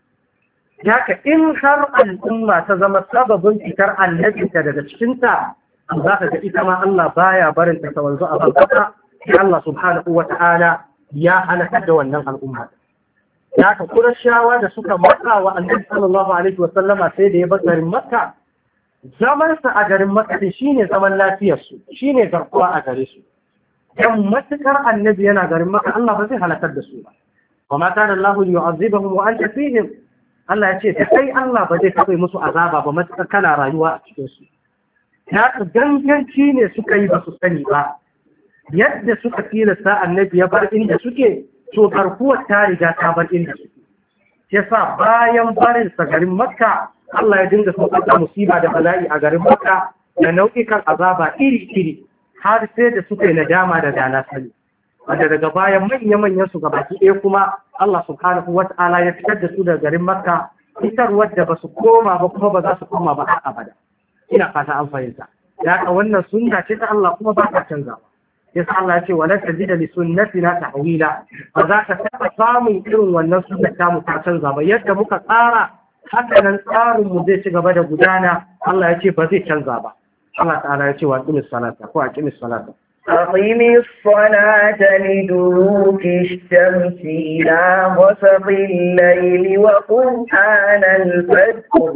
Haka in har al'umma ta zama sababin fitar annabinta daga cikinta, za ka ga ita ma Allah baya barin ta ta wanzu a bankasa, sai Allah subhanahu wa ta'ala ya halakar da wannan al'umma. Haka Qurayshawa da suka matsa wa Annabi sallallahu alaihi wa sallama sai da ya bar garin Makka, zamansa a garin Makka din shine zaman lafiyarsu, shine garkuwa a gare su. Dan matukar annabi yana garin Makka, Allah ba zai halakar da su ba. Wa ma kana Allahu yu'azibuhum wa anta fihim. Allah ya ce ta kai Allah ba zai kafa musu azaba ba matukar kana rayuwa a cikin su. Ya ganganci ne suka yi ba su sani ba. Yadda suka tilasta annabi ya bar inda suke, to garkuwar ta riga ta bar inda suke. Yasa bayan barin sa garin Makka, Allah ya dinga saukar da musiba da bala'i a garin Makka da nau'ikan azaba iri-iri, har sai da suka yi nadama da dana sani. Wanda daga bayan manya-manyan su gabaki ɗaya kuma Allah subhanahu wa ta'ala ya fitar da su daga garin Makka, fitar wadda ba su koma ba kuma ba za su koma ba har abada. Ina fata an fahimta. Da haka wannan sunna ce ta Allah kuma ba ta canza. Yasa Allah ya ce wa lan tajida li sunnatina tahwila. Ba za ka taɓa samun irin wannan sunna ta mu ta canza ba. Yadda muka tsara haka nan tsarin mu zai ci gaba da gudana. Allah ya ce ba zai canza ba. Allah ta'ala ya ce wa aqimis salata ko aqimis salata. أقم الصلاة لدلوك الشمس إلى غسق الليل وقرآن الفجر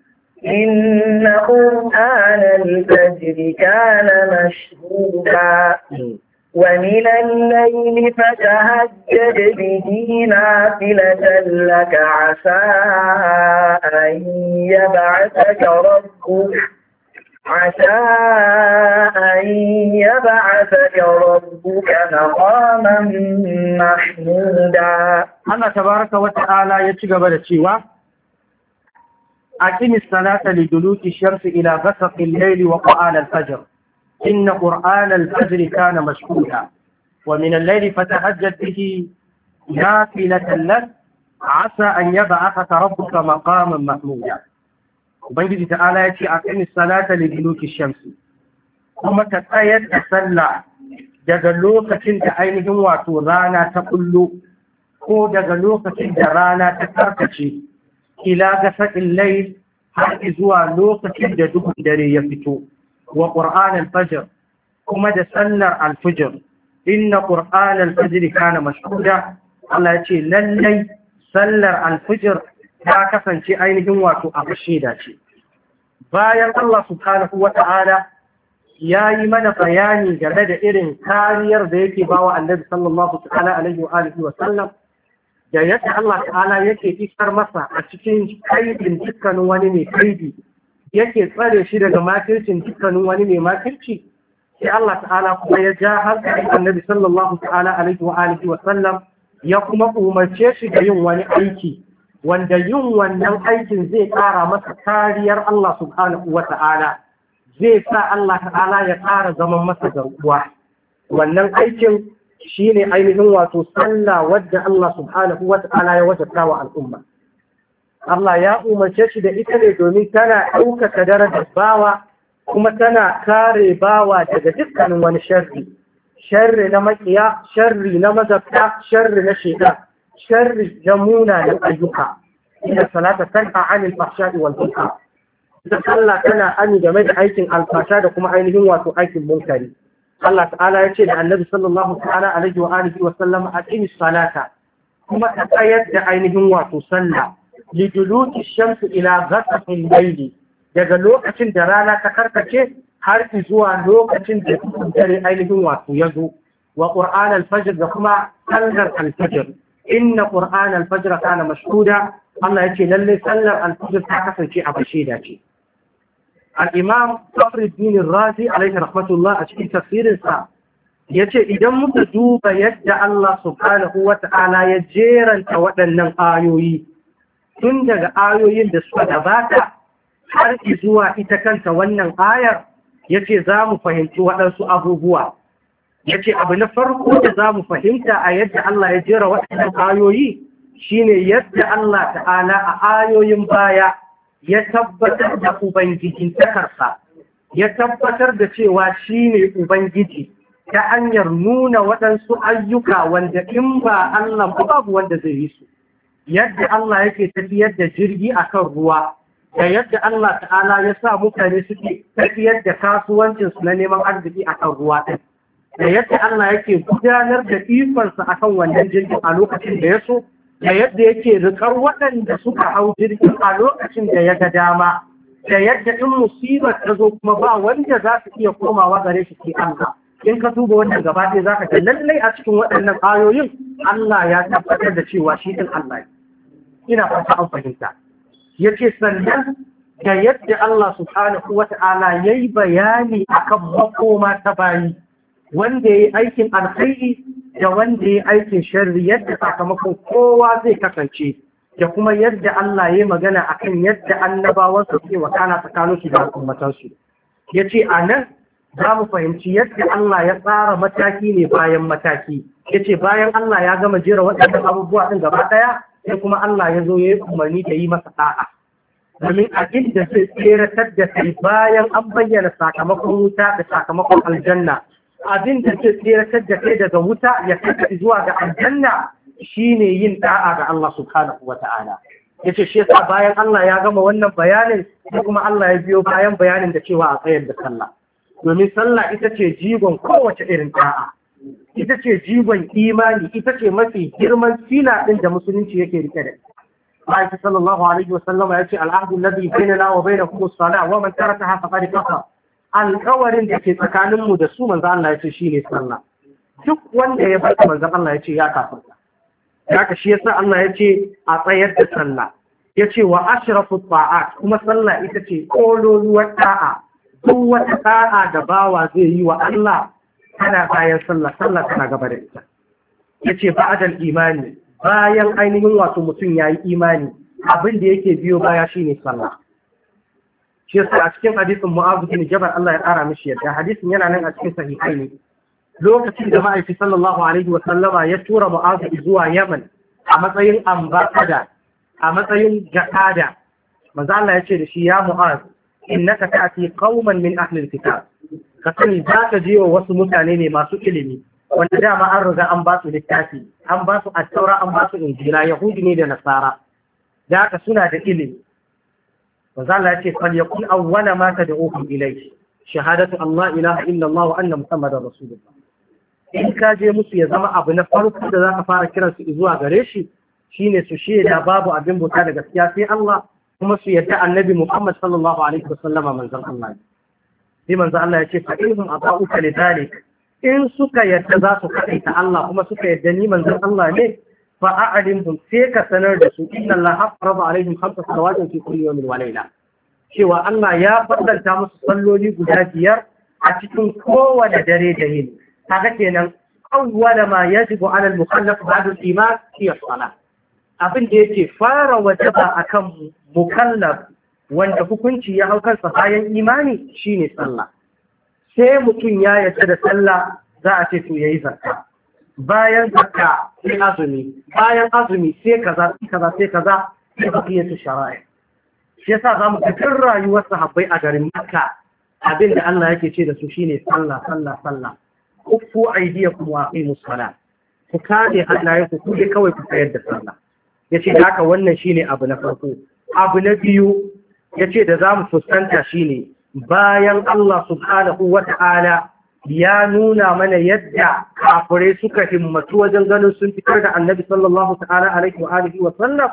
إن قرآن الفجر كان مشهودا ومن الليل فتهجد به نافلة لك عسى أن يبعثك ربك عسى أن يبعثك ربك مقاما محمودا. الله تبارك وتعالى يتجب للشيوة أقم الصلاة لدلوك الشمس إلى غسق الليل وقرآن الفجر إن قرآن الفجر كان مشهودا ومن الليل فتهجد به نافلة لك عسى أن يبعثك ربك مقاما محمودا. Ubangiji ta'ala ya ce a kanis salata li duluki shamsi, kuma ta tsayar da sallah daga lokacin da ainihin wato rana ta kullu ko daga lokacin da rana ta karkace ila ga sa'in layl har zuwa lokacin da duhun dare ya fito, wa qur'an al-fajr kuma da sallar al-fajr inna qur'an al-fajr kana mashhuda. Allah ya ce lallai sallar al-fajr ta kasance ainihin wato a shaida ce. Bayan Allah subhanahu wa ta'ala ya yi mana bayani game da irin kariyar da yake bawa annabi sallallahu ta'ala alaihi wa alihi wa sallam, da yadda Allah ta'ala yake isar masa a cikin kaidin dukkanin wani mai kaidi, yake tsare shi daga makircin dukkanin wani mai makirci, sai Allah ta'ala kuma ya ja hankalin annabi sallallahu ta'ala alaihi wa alihi wa sallam ya kuma umarce shi da yin wani aiki wanda yin wannan aikin zai ƙara masa kariyar Allah subhanahu wa ta'ala, zai sa Allah ta'ala ya ƙara zaman masa garkuwa. Wannan aikin shi ne ainihin wato sallah wadda Allah subhanahu wa ta'ala ya wajabta wa al'umma. Allah ya umarce shi da ita ne domin tana ɗaukaka darajar bawa kuma tana kare bawa daga dukkanin wani sharri. Sharri na makiya, sharri na mazabta, sharri na shaitan. sharri na munanan ayyuka inda salata tanha anil fahsha'i wal munkar ita sallah tana ani game da aikin alfasha da kuma ainihin wato aikin munkari. Allah ta'ala ya ce da annabi sallallahu ta'ala alaihi wa alihi wa sallam aqimi salata kuma ta tsayar da ainihin wato sallah liduluki shamsu ila ghasaqil layli daga lokacin da rana ta karkace har zuwa lokacin da dare ainihin wato ya zo wa qur'an al-fajr da kuma sallar al-fajr inna qur'an al-fajr kana mashhuda Allah yace lalle sallar al-fajr ta kasance a bashida ce. al-imam Fakhruddin Razi alaihi rahmatullah a cikin tafsirin sa yace idan muka duba yadda Allah subhanahu wa ta'ala ya jeranta waɗannan ayoyi tun daga ayoyin da suka gabata har zuwa ita kanta wannan ayar yace za mu fahimci waɗansu abubuwa. Yace abu na farko da za mu fahimta a yadda Allah ya jera waɗannan ayoyi shine yadda Allah ta'ala a ayoyin baya ya tabbatar da ubangijin takarsa, ya tabbatar da cewa shine ubangiji ta hanyar nuna waɗansu ayyuka wanda in ba Allah babu wanda zai yi su. Yadda Allah yake tafiyar da jirgi akan ruwa, da yadda Allah ta'ala ya sa mutane suke tafiyar da kasuwancinsu na neman arziki akan ruwa ɗin. Da yadda Allah yake gudanar da ikonsa akan wannan jirgin a lokacin da ya so, da yadda yake rikar waɗanda suka hau jirgin a lokacin da ya ga dama, da yadda in musibar ta zo kuma ba wanda za su iya komawa gare shi ke Allah. In ka duba wannan gaba ɗaya za ka ga lallai a cikin waɗannan ayoyin Allah ya tabbatar da cewa shi ɗin Allah ne. Ina fata an fahimta. Ya ce sannan da yadda Allah subhanahu wa ta'ala ya yi bayani akan makoma ta bayi. Wanda ya yi aikin alkhairi da wanda ya yi aikin sharri yadda sakamakon kowa zai kasance da kuma yadda Allah ya yi magana akan yadda annabawansa suke wakana tsakaninsu da al'ummatansu. Ya ce a nan za mu fahimci yadda Allah ya tsara mataki ne bayan mataki. Ya ce bayan Allah ya gama jera waɗannan abubuwa ɗin gaba ɗaya sai kuma Allah ya zo ya yi umarni da yi masa ɗa'a. Domin abin da zai tseratar da kai bayan an bayyana sakamakon wuta da sakamakon aljanna. Abin da ke tseratar da kai daga wuta ya kai zuwa ga aljanna shine yin da'a ga Allah subhanahu wata'ala. Yace shi yasa bayan Allah ya gama wannan bayanin sai kuma Allah ya biyo bayan bayanin da cewa a tsayar da sallah. Domin sallah ita ce jigon kowace irin da'a. Ita ce jigon imani, ita ce mafi girman fila ɗin da musulunci yake rike da ita. Ma'aikata sallallahu alaihi wa sallam ya ce al'ahdu alladhi bainana wa bainakum as-salah wa man tarakaha faqad kafara. Alƙawarin da ke tsakaninmu da su manzo Allah ya ce shi ne sallah. Duk wanda ya bar manzo Allah ya ce ya kafirta. Haka shi yasa Allah ya ce a tsayar da sallah. Ya ce wa ashrafu ta'at kuma sallah ita ce kololuwar ta'a. Duk wata ta'a da bawa zai yi wa Allah tana bayan sallah, sallah tana gaba da ita. Ya ce ba'adal imani bayan ainihin wato mutum ya yi imani abin da yake biyo baya shine sallah. Shi yasa a cikin hadisin Mu'adh bin Jabal Allah ya ƙara mishi yadda hadisin yana nan a cikin sahihai ne. Lokacin da ma'aiki sallallahu alaihi wa sallama ya tura Mu'adh zuwa Yaman a matsayin ambassador, a matsayin jakada. Manzo Allah ya ce da shi ya Mu'adh innaka ta'ti qauman min ahli al-kitab. Ka sani za ka je wa wasu mutane ne masu ilimi wanda dama an riga an ba su littafi, an ba su at-taura, an ba su injila, Yahudi ne da Nasara. Da haka suna da ilimi. وزال يأتي فليكن أول ما تدعوهم إليه شهادة الله إله إلا الله وأن محمد رسول الله. إن كاجي مسو يزما أبو نفرق da za ka fara kiran su zuwa gare shi shine su shaida babu abin bauta da gaskiya sai Allah kuma su yadda annabi Muhammad sallallahu alaihi wasallama manzon Allah. Sai manzon Allah ya ce fa in ata'uka lidalik in suka yadda za su kaɗaita Allah kuma suka yadda ni manzon Allah ne fa'a'alimhum sai ka sanar da su inna Allah farada alaihim khamsa salawatin fi kulli yawmin wa layla cewa Allah ya fadanta musu salloli guda biyar a cikin kowane dare da yini. Kaga kenan awwala ma yajibu ala al-mukallaf ba'da al-iman hiya as-salah. Abin da yake fara wajaba akan mukallaf wanda hukunci ya hau kansa bayan imani shine sallah. Sai mutum ya yarda da sallah za a ce to yayi zakka. Bayan zakka sai azumi, bayan azumi sai kaza sai kaza sai kaza sai baqiyatu shara'i. Shi yasa zamu ga tun rayuwar sahabbai a garin Makka abin da Allah yake ce da su shine sallah sallah sallah. Kufu aydiyakum wa aqimus salat. Ku kare hannayenku ku dai kawai ku tsayar da sallah. Yace da haka wannan shine abu na farko. Abu na biyu yace da zamu fuskanta shine bayan Allah subhanahu wata'ala ya nuna mana yadda kafirai suka himmatu wajen ganin sun fitar da Annabi sallallahu ta'ala alaihi wa alihi wa sallam,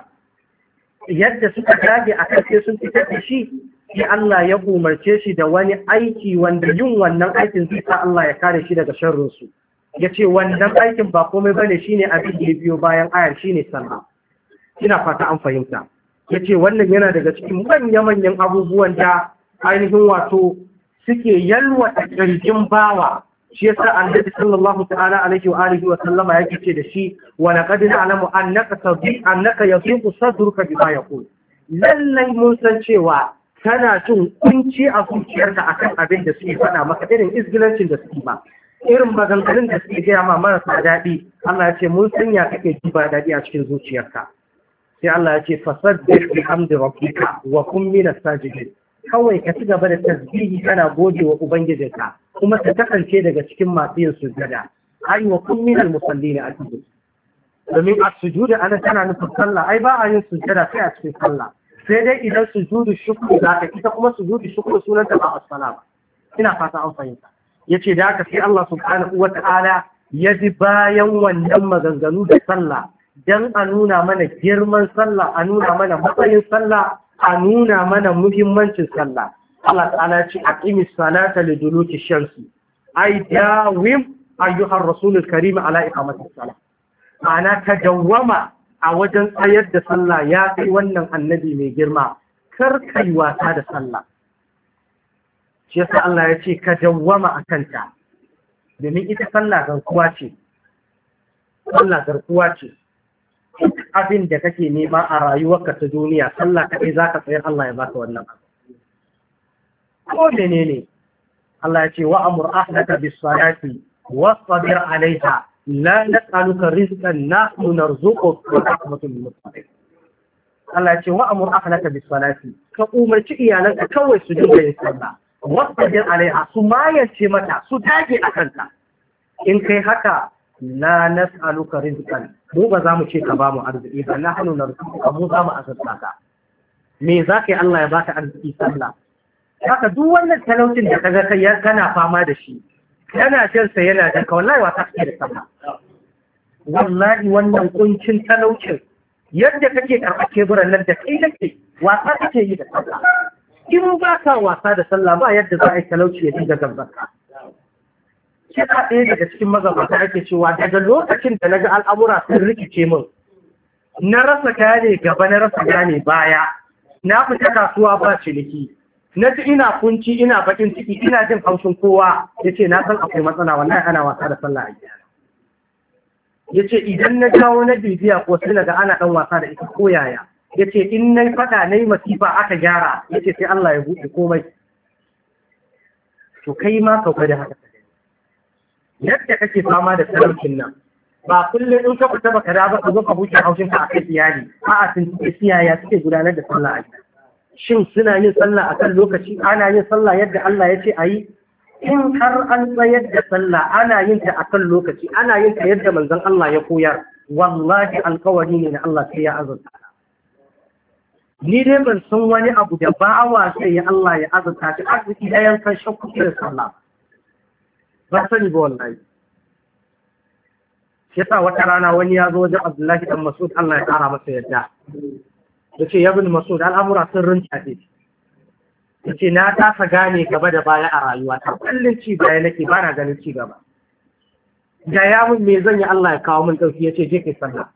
yadda suka dage a kan sai sun fitar da shi, sai Allah ya umarce shi da wani aiki wanda yin wannan aikin zai sa Allah ya kare shi daga sharrinsu. Ya ce wannan aikin ba komai bane shine abin da ya biyo bayan ayar shine sallah. Ina fata an fahimta. Ya ce wannan yana daga cikin manya-manyan abubuwan da ainihin wato suke yalwata ƙirjin bawa. Shi yasa Annabi sallallahu ta'ala alaihi wa alihi wa sallama yake ce da shi wa laqad na'lamu annaka tabi annaka yasiqu sadruka bima yaqul. Lallai mun san cewa kana jin kunci a zuciyarka akan abin da suke faɗa maka, irin izgilancin da suke ba, irin maganganun da suke gaya ma marasa daɗi. Allah ya ce mun sanya kake ji ba daɗi a cikin zuciyarka. Sai Allah ya ce fasabbih bihamdi rabbika wa kun minas sajidin. Kawai ka ci gaba da tasbihi kana gode wa ubangijinka kuma ka kasance daga cikin masu yin sujjada. Ai wa kun minal musallin a cikin. Domin a sujuda ana tana nufin sallah, ai ba a yin sujjada sai a cikin sallah. Sai dai idan sujudu shukru za ka, ita kuma sujudu shukru sunanta ba as-sala ba. Ina fata an fahimta. Yace da haka sai Allah subhanahu wata'ala ya ji bayan wannan maganganu da sallah dan a nuna mana girman sallah, a nuna mana matsayin sallah, a nuna mana muhimmancin sallah. Allah ta'ala ce aqimis salata liduluki shamsi. Ai dawim ayyuhar rasulul karim ala iqamatis salah. Ma'ana ka dawwama a wajen tsayar da sallah ya kai wannan annabi mai girma, kar kai wasa da sallah. Shi yasa Allah ya ce ka dawwama a kanta, domin ita sallah garkuwa ce. Sallah garkuwa ce. Abin da kake nema a rayuwarka ta duniya, sallah kaɗai za ka tsayar Allah ya baka wannan abu. Ko mene ne? Allah ya ce wa amur ahlaka bis salati wasbir alaiha la nas'aluka rizqan nahnu narzuquka wa rahmatul lil muttaqin. Allah ya ce wa amur ahlaka bis salati, ka umarci iyalanka kawai su dinga yin sallah. Wasbir alaiha, su mayace mata, su dage a kanta. In kai haka la nas'aluka rizqan, mu ba za mu ce ka ba mu arziki ba, na hannu na rufuka mu za mu azurta ka. Me za ka yi Allah ya baka arziki sallah? Haka duk wannan talaucin da kaga kai kana fama da shi, kana jin sa yana da ka, wallahi wasa kake da sallah. Wallahi wannan kuncin talaucin yadda kake karɓar keburan nan da kai kake wasa kake yi da sallah. In ba ka wasa da sallah ba yadda za a yi talauci ya dinga gabata. Shi ka ɗaya daga cikin magabata ake cewa daga lokacin da na ga al'amura sun rikice min, na rasa kaya ne gaba na rasa kaya ne baya, na fita kasuwa ba ciniki, na ji ina kunci ina bakin ciki ina jin haushin kowa, ya ce na san akwai matsala wallahi ana wasa da sallah a gida. Ya ce idan na jawo na bibiya ko sai na ga ana ɗan wasa da ita ko yaya, ya ce in na faɗa na yi masifa aka gyara, ya ce sai Allah ya buɗe komai. To kai ma ka gwada haka. Yadda kake fama da talaucin nan, ba kullum in ka fita baka da ba ka zo ka buce haushin ka akan iyali, a'a sun ce siyaya suke gudanar da sallah a gida. Shin suna yin sallah akan lokaci, ana yin sallah yadda Allah ya ce a yi? In har an tsayar da sallah ana yin ta akan lokaci, ana yin ta yadda manzon Allah ya koyar, wallahi alkawari ne na Allah sai ya azurta. Ni dai ban san wani abu da ba'awa sai ya Allah ya azurta shi arziki ɗayan kan shakku da sallah. Ba sani ba wallahi. Shi yasa wata rana wani ya zo wajen Abdullahi dan Mas'ud, Allah ya kara masa yadda. Yace ya bin Mas'ud, al'amura sun rinta ce. Yace na kasa gane gaba da baya a rayuwa ta, kullun ci baya nake ba na ganin ci gaba. Da ya mun me zan yi Allah ya kawo mun dauki, yace je kai sallah.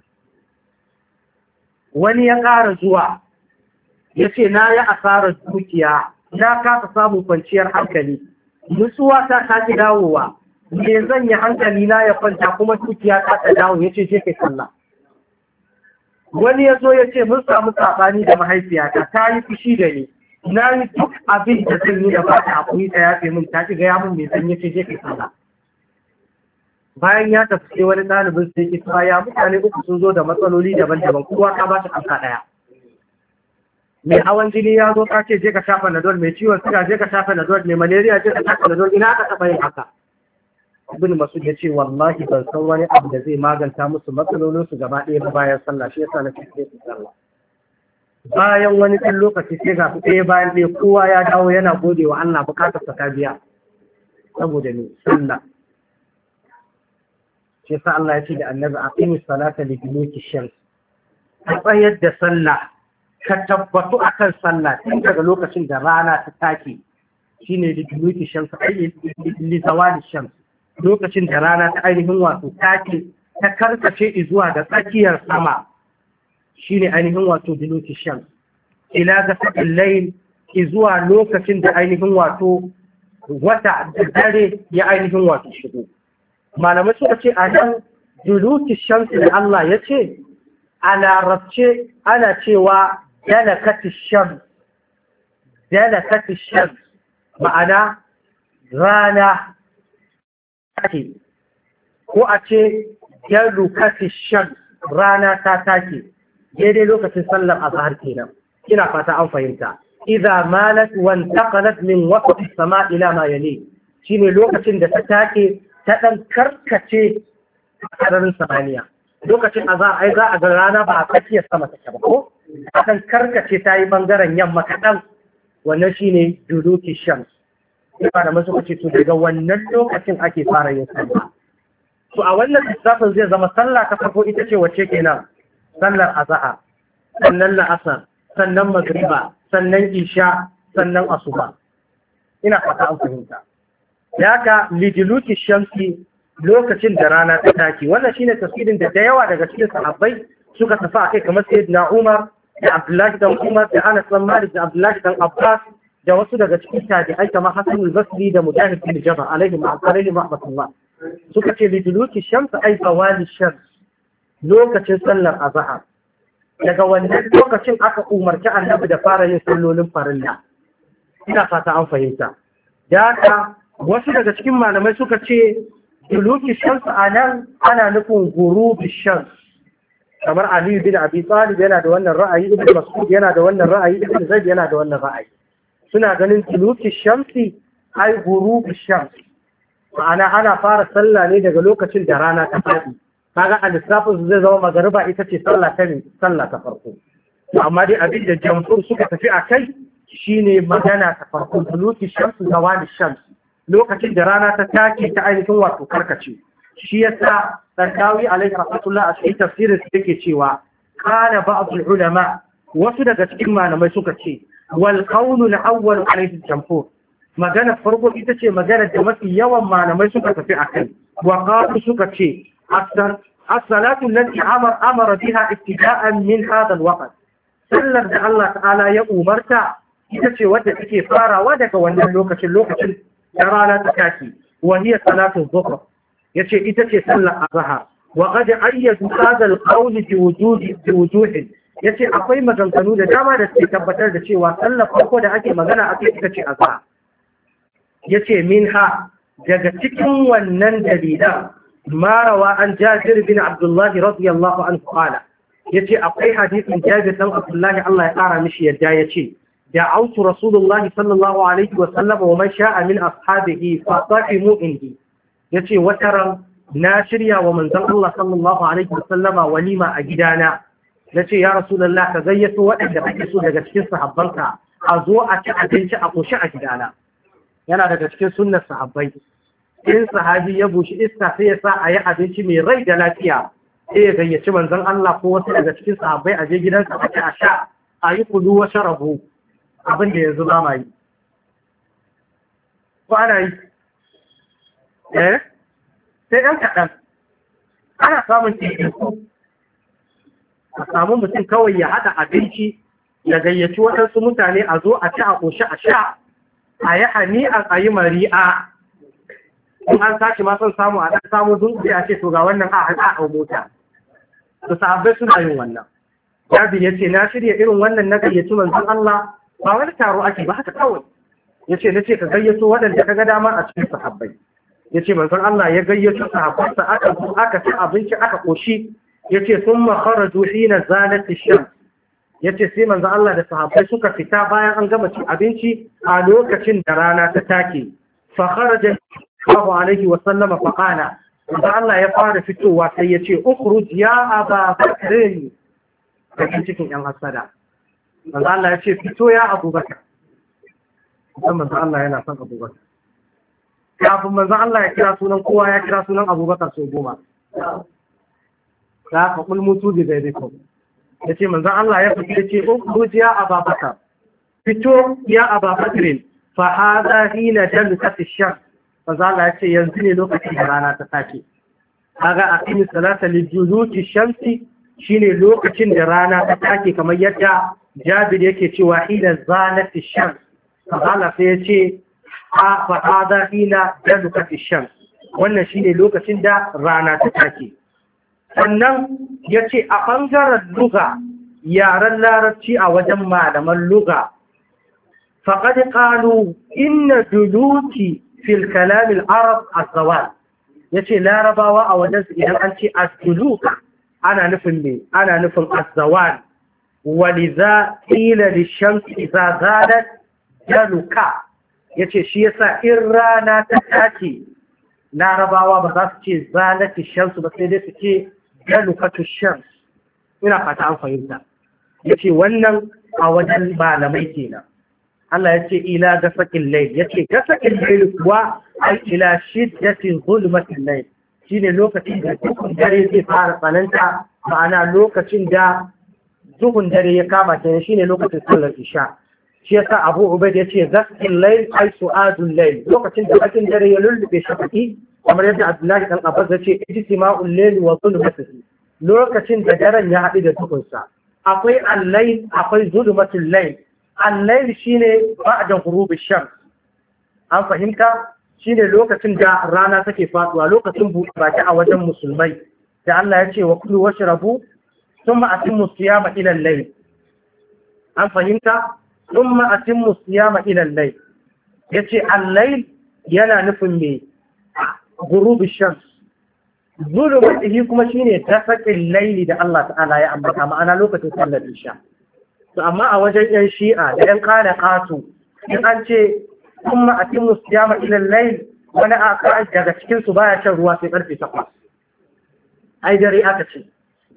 Wani ya ƙara zuwa yace na yi asarar dukiya, na kasa samun kwanciyar hankali. nutsuwa ta ta ki dawowa, me zan yi hankali na ya kwanta kuma dukiya ta ta dawo, ya ce je kai sallah. Wani ya zo ya ce mun samu saɓani da mahaifiyata, ta yi fushi da ni, na yi duk abin da zan yi da ba ta hakuri ta yafe min, ta ki gaya min me zan yi, ce je kai sallah. Bayan ya tafi sai wani ɗalibin sai ki ya mutane uku sun zo da matsaloli daban-daban, kowa ka ba shi kanka ɗaya. Mai hawan jini ya zo ka ce je ka shafa nadol, mai ciwon suga je ka shafa nadol, mai malaria je ka shafa nadol, ina aka taɓa yin haka. Ibn Mas'ud ya ce wallahi ban san wani abu da zai maganta musu matsalolin su gaba ɗaya bayan sallah, shi yasa na fice su sallah. Bayan wani ɗan lokaci sai ga ɗaya bayan ɗaya kowa ya dawo yana gode wa Allah bukatar sa ta biya saboda ne sallah. Shi yasa Allah ya ce da Annabi aqimi salata li duluki shams, ka tsayar da sallah, ka tabbatu akan sallah tun daga lokacin da rana ta take, shine li duluki shams ai li zawali shams, lokacin da rana ta ainihin wato take ta karkace zuwa ga tsakiyar sama, shine ainihin wato duluki shams, ila ga sakin layl zuwa lokacin da ainihin wato wata da dare ya ainihin wato shigo. Malamai suka ce a nan duluki shams da Allah ya ce a larabce ana cewa dalakati shams, dalakati shams ma'ana rana take, ko a ce dalukati shams rana ta take, daidai lokacin sallar azhar kenan. Ina fata an fahimta. Idza malat wa intaqalat min waqti as-sama' ila ma yali, shine lokacin da ta take ta ɗan karkace a sararin samaniya. Lokacin a za a za a ga rana ba a tsakiyar sama take ba ko? Ta ɗan karkace ta yi ɓangaren yamma kaɗan, wannan shi ne duluki shams. Ina da masu kace to daga wannan lokacin ake fara yin sallah. To a wannan lissafin zai zama sallah ta farko ita ce wacce kenan? Sallar azhar, sannan la'asar, sannan magriba, sannan isha, sannan asuba. Ina fata an fahimta. Ya ka lidiluki shamsi lokacin da rana ta take, wannan shine tafsirin da da yawa daga cikin sahabbai suka tafi akai, kamar sayyidina Umar da Abdullahi dan Umar da Anas bin Malik da Abdullahi dan Abbas da wasu daga cikin tabi'ai kamar Hassan al-Basri da Mujahid bin Jabr alaihi ma'alaihi rahmatullah, suka ce lidiluki shamsi ay zawali shams, lokacin sallar azhar. Daga wannan lokacin aka umarci Annabi da fara yin sallolin farilla. Ina fata an fahimta. Da haka wasu daga cikin malamai suka ce duluki shams a nan ana nufin gurubi shams, kamar Aliyu bin Abi Talib yana da wannan ra'ayi, Ibn Mas'ud yana da wannan ra'ayi, Ibn Zaid yana da wannan ra'ayi. Suna ganin duluki shamsi ai gurubi shams, ma'ana ana fara sallah ne daga lokacin da rana ta faɗi. Kaga a lissafin zai zama magariba ita ce sallah ta ne sallah ta farko. Amma dai abin da jamhur suka tafi a kai shine magana ta farko, duluki shams zawali shams, lokacin da rana ta take ta ainihin wato karkace. Shi yasa Sandawi alaihi rahmatullah a cikin tafsirin su yake cewa kana ba'dul ulama, wasu daga cikin malamai suka ce wal qawlu al-awwal alaihi jamhur, magana farko ita ce magana da mafi yawan malamai suka tafi akai. Wa qalu suka ce as-salatu allati amara amara biha ibtida'an min hadha al-waqt, sallar da Allah ta'ala ya umarta ita ce wadda take farawa daga wannan lokacin lokacin da rana ta tashi, wa hiya salatu dhuhr, yace ita ce sallar azhar. Wa qad ayyadu hadha al-qawl bi wujudi bi wujuh, yace akwai maganganu da dama da suke tabbatar da cewa sallar farko da ake magana akai ita ce azhar. Yace minha, daga cikin wannan dalilan ma rawa an Jabir bin Abdullah radiyallahu anhu qala, yace akwai hadisin Jabir dan Abdullah Allah ya kara mishi yadda yace دعوت رسول الله صلى الله عليه وسلم ومن شاء من أصحابه فطعموا عندي. yace wataran na shirya wa manzon Allah sallallahu alaihi wasallama walima a gidana, nace ya rasulullah ka gayyato waɗanda kake so daga cikin sahabbanka a zo a ci abinci a koshi a gidana. Yana daga cikin sunnar sahabbai, in sahabi ya bushi iska sai ya sa a yi abinci mai rai da lafiya, sai ya gayyaci manzon Allah ko wasu daga cikin sahabbai a je gidansa a ci a sha, a yi kudu wa sharabu, abin da yanzu ba ma yi. Ko ana yi? Eh? Sai ɗan kaɗan. Ana samun teku. A samu mutum kawai ya haɗa abinci, ya gayyaci waɗansu mutane a zo a ci a ƙoshi a sha, a yi hani'an a yi mari'a in an sace ma son samu a ɗan samu dunkuɗe a ce to ga wannan a haɗa a mota to sahabbai suna yin wannan. Jabir ya ce na shirya irin wannan na gayyaci manzon Allah ba wani taro ake ba haka kawai. Ya ce na ce ka gayyato waɗanda ka ga dama a cikin sahabbai. Ya ce manzon Allah ya gayyato sahabbansa aka zo aka ci abinci aka koshi. Ya ce sun makharaju hina zalati shams. Ya ce sai manzon Allah da sahabbai suka fita bayan an gama cin abinci a lokacin da rana ta take. Fa kharaja sallallahu alaihi wa sallama fa qala manzon Allah ya fara fitowa sai ya ce ukhruj ya Aba Bakr daga cikin yan hasada. Manzon Allah ya ce fito ya Abubakar. Kuma manzon Allah yana son Abubakar. Kafin manzon Allah ya kira sunan kowa ya kira sunan Abubakar sau goma. Za ka kulmutu da zai rikon. Ya ce manzan Allah ya fito ya ce, "Ukhruj ya Ababakar, fito ya Ababakar, fa hada hina jalsat ash-shams." Manzan Allah ya ce yanzu ne lokacin da rana ta take. Kaga aqimi salata li juluki shamsi shine lokacin da rana ta take kamar yadda Jabir yake cewa hina zalat ash-shams. Manzan Allah sai ya ce, "A fa hada hina jalsat ash-shams." Wannan shine lokacin da rana ta take. Sannan ya ce a ɓangaren luga yaren larabci a wajen malaman luga faƙaɗi ƙalu inna duluki fil kalamin arab azawal ya ce larabawa a wajensu idan an ce azuluka ana nufin ne ana nufin azawal waliza ƙila lishamsi za zadat jaluka ya ce shi yasa in rana ta take larabawa ba za su ce zalati shamsu ba sai dai su ce galukatu shams ina fata an fahimta yace wannan a wajen malamai kenan Allah yace ila gasaqil layl yace gasaqil layl kuwa ai ila shiddati zulmatil layl shine lokacin da dukkan dare zai fara tsananta ma'ana lokacin da duhun dare ya kama kenan shine lokacin sallar isha shi yasa Abu Ubayd yace gasaqil layl ai su'adul layl lokacin da bakin dare ya lullube shafaqi kamar yadda Abdullahi dan Abbas ya ce ijtima'ul layl wa zulmatuhu lokacin da daren ya haɗu da duhunsa akwai al-layl akwai zulmatul layl al-layl shine ba'da ghurubi shams an fahimta shine lokacin da rana take faduwa lokacin buɗe baki a wajen musulmai da Allah ya ce wa kulu washrabu thumma atimmu siyama ila al-layl an fahimta thumma atimmu siyama ila al-layl yace al-layl yana nufin me غروب الشمس ظلمته kuma shine tafakin laili da Allah ta'ala ya ambata ma'ana lokacin sallar isha to amma a wajen yan shi'a da yan kana qatu in an ce kuma atimu siyama ila al-layl wani aka daga cikin su baya shan ruwa sai karfe takwas ai dare aka ce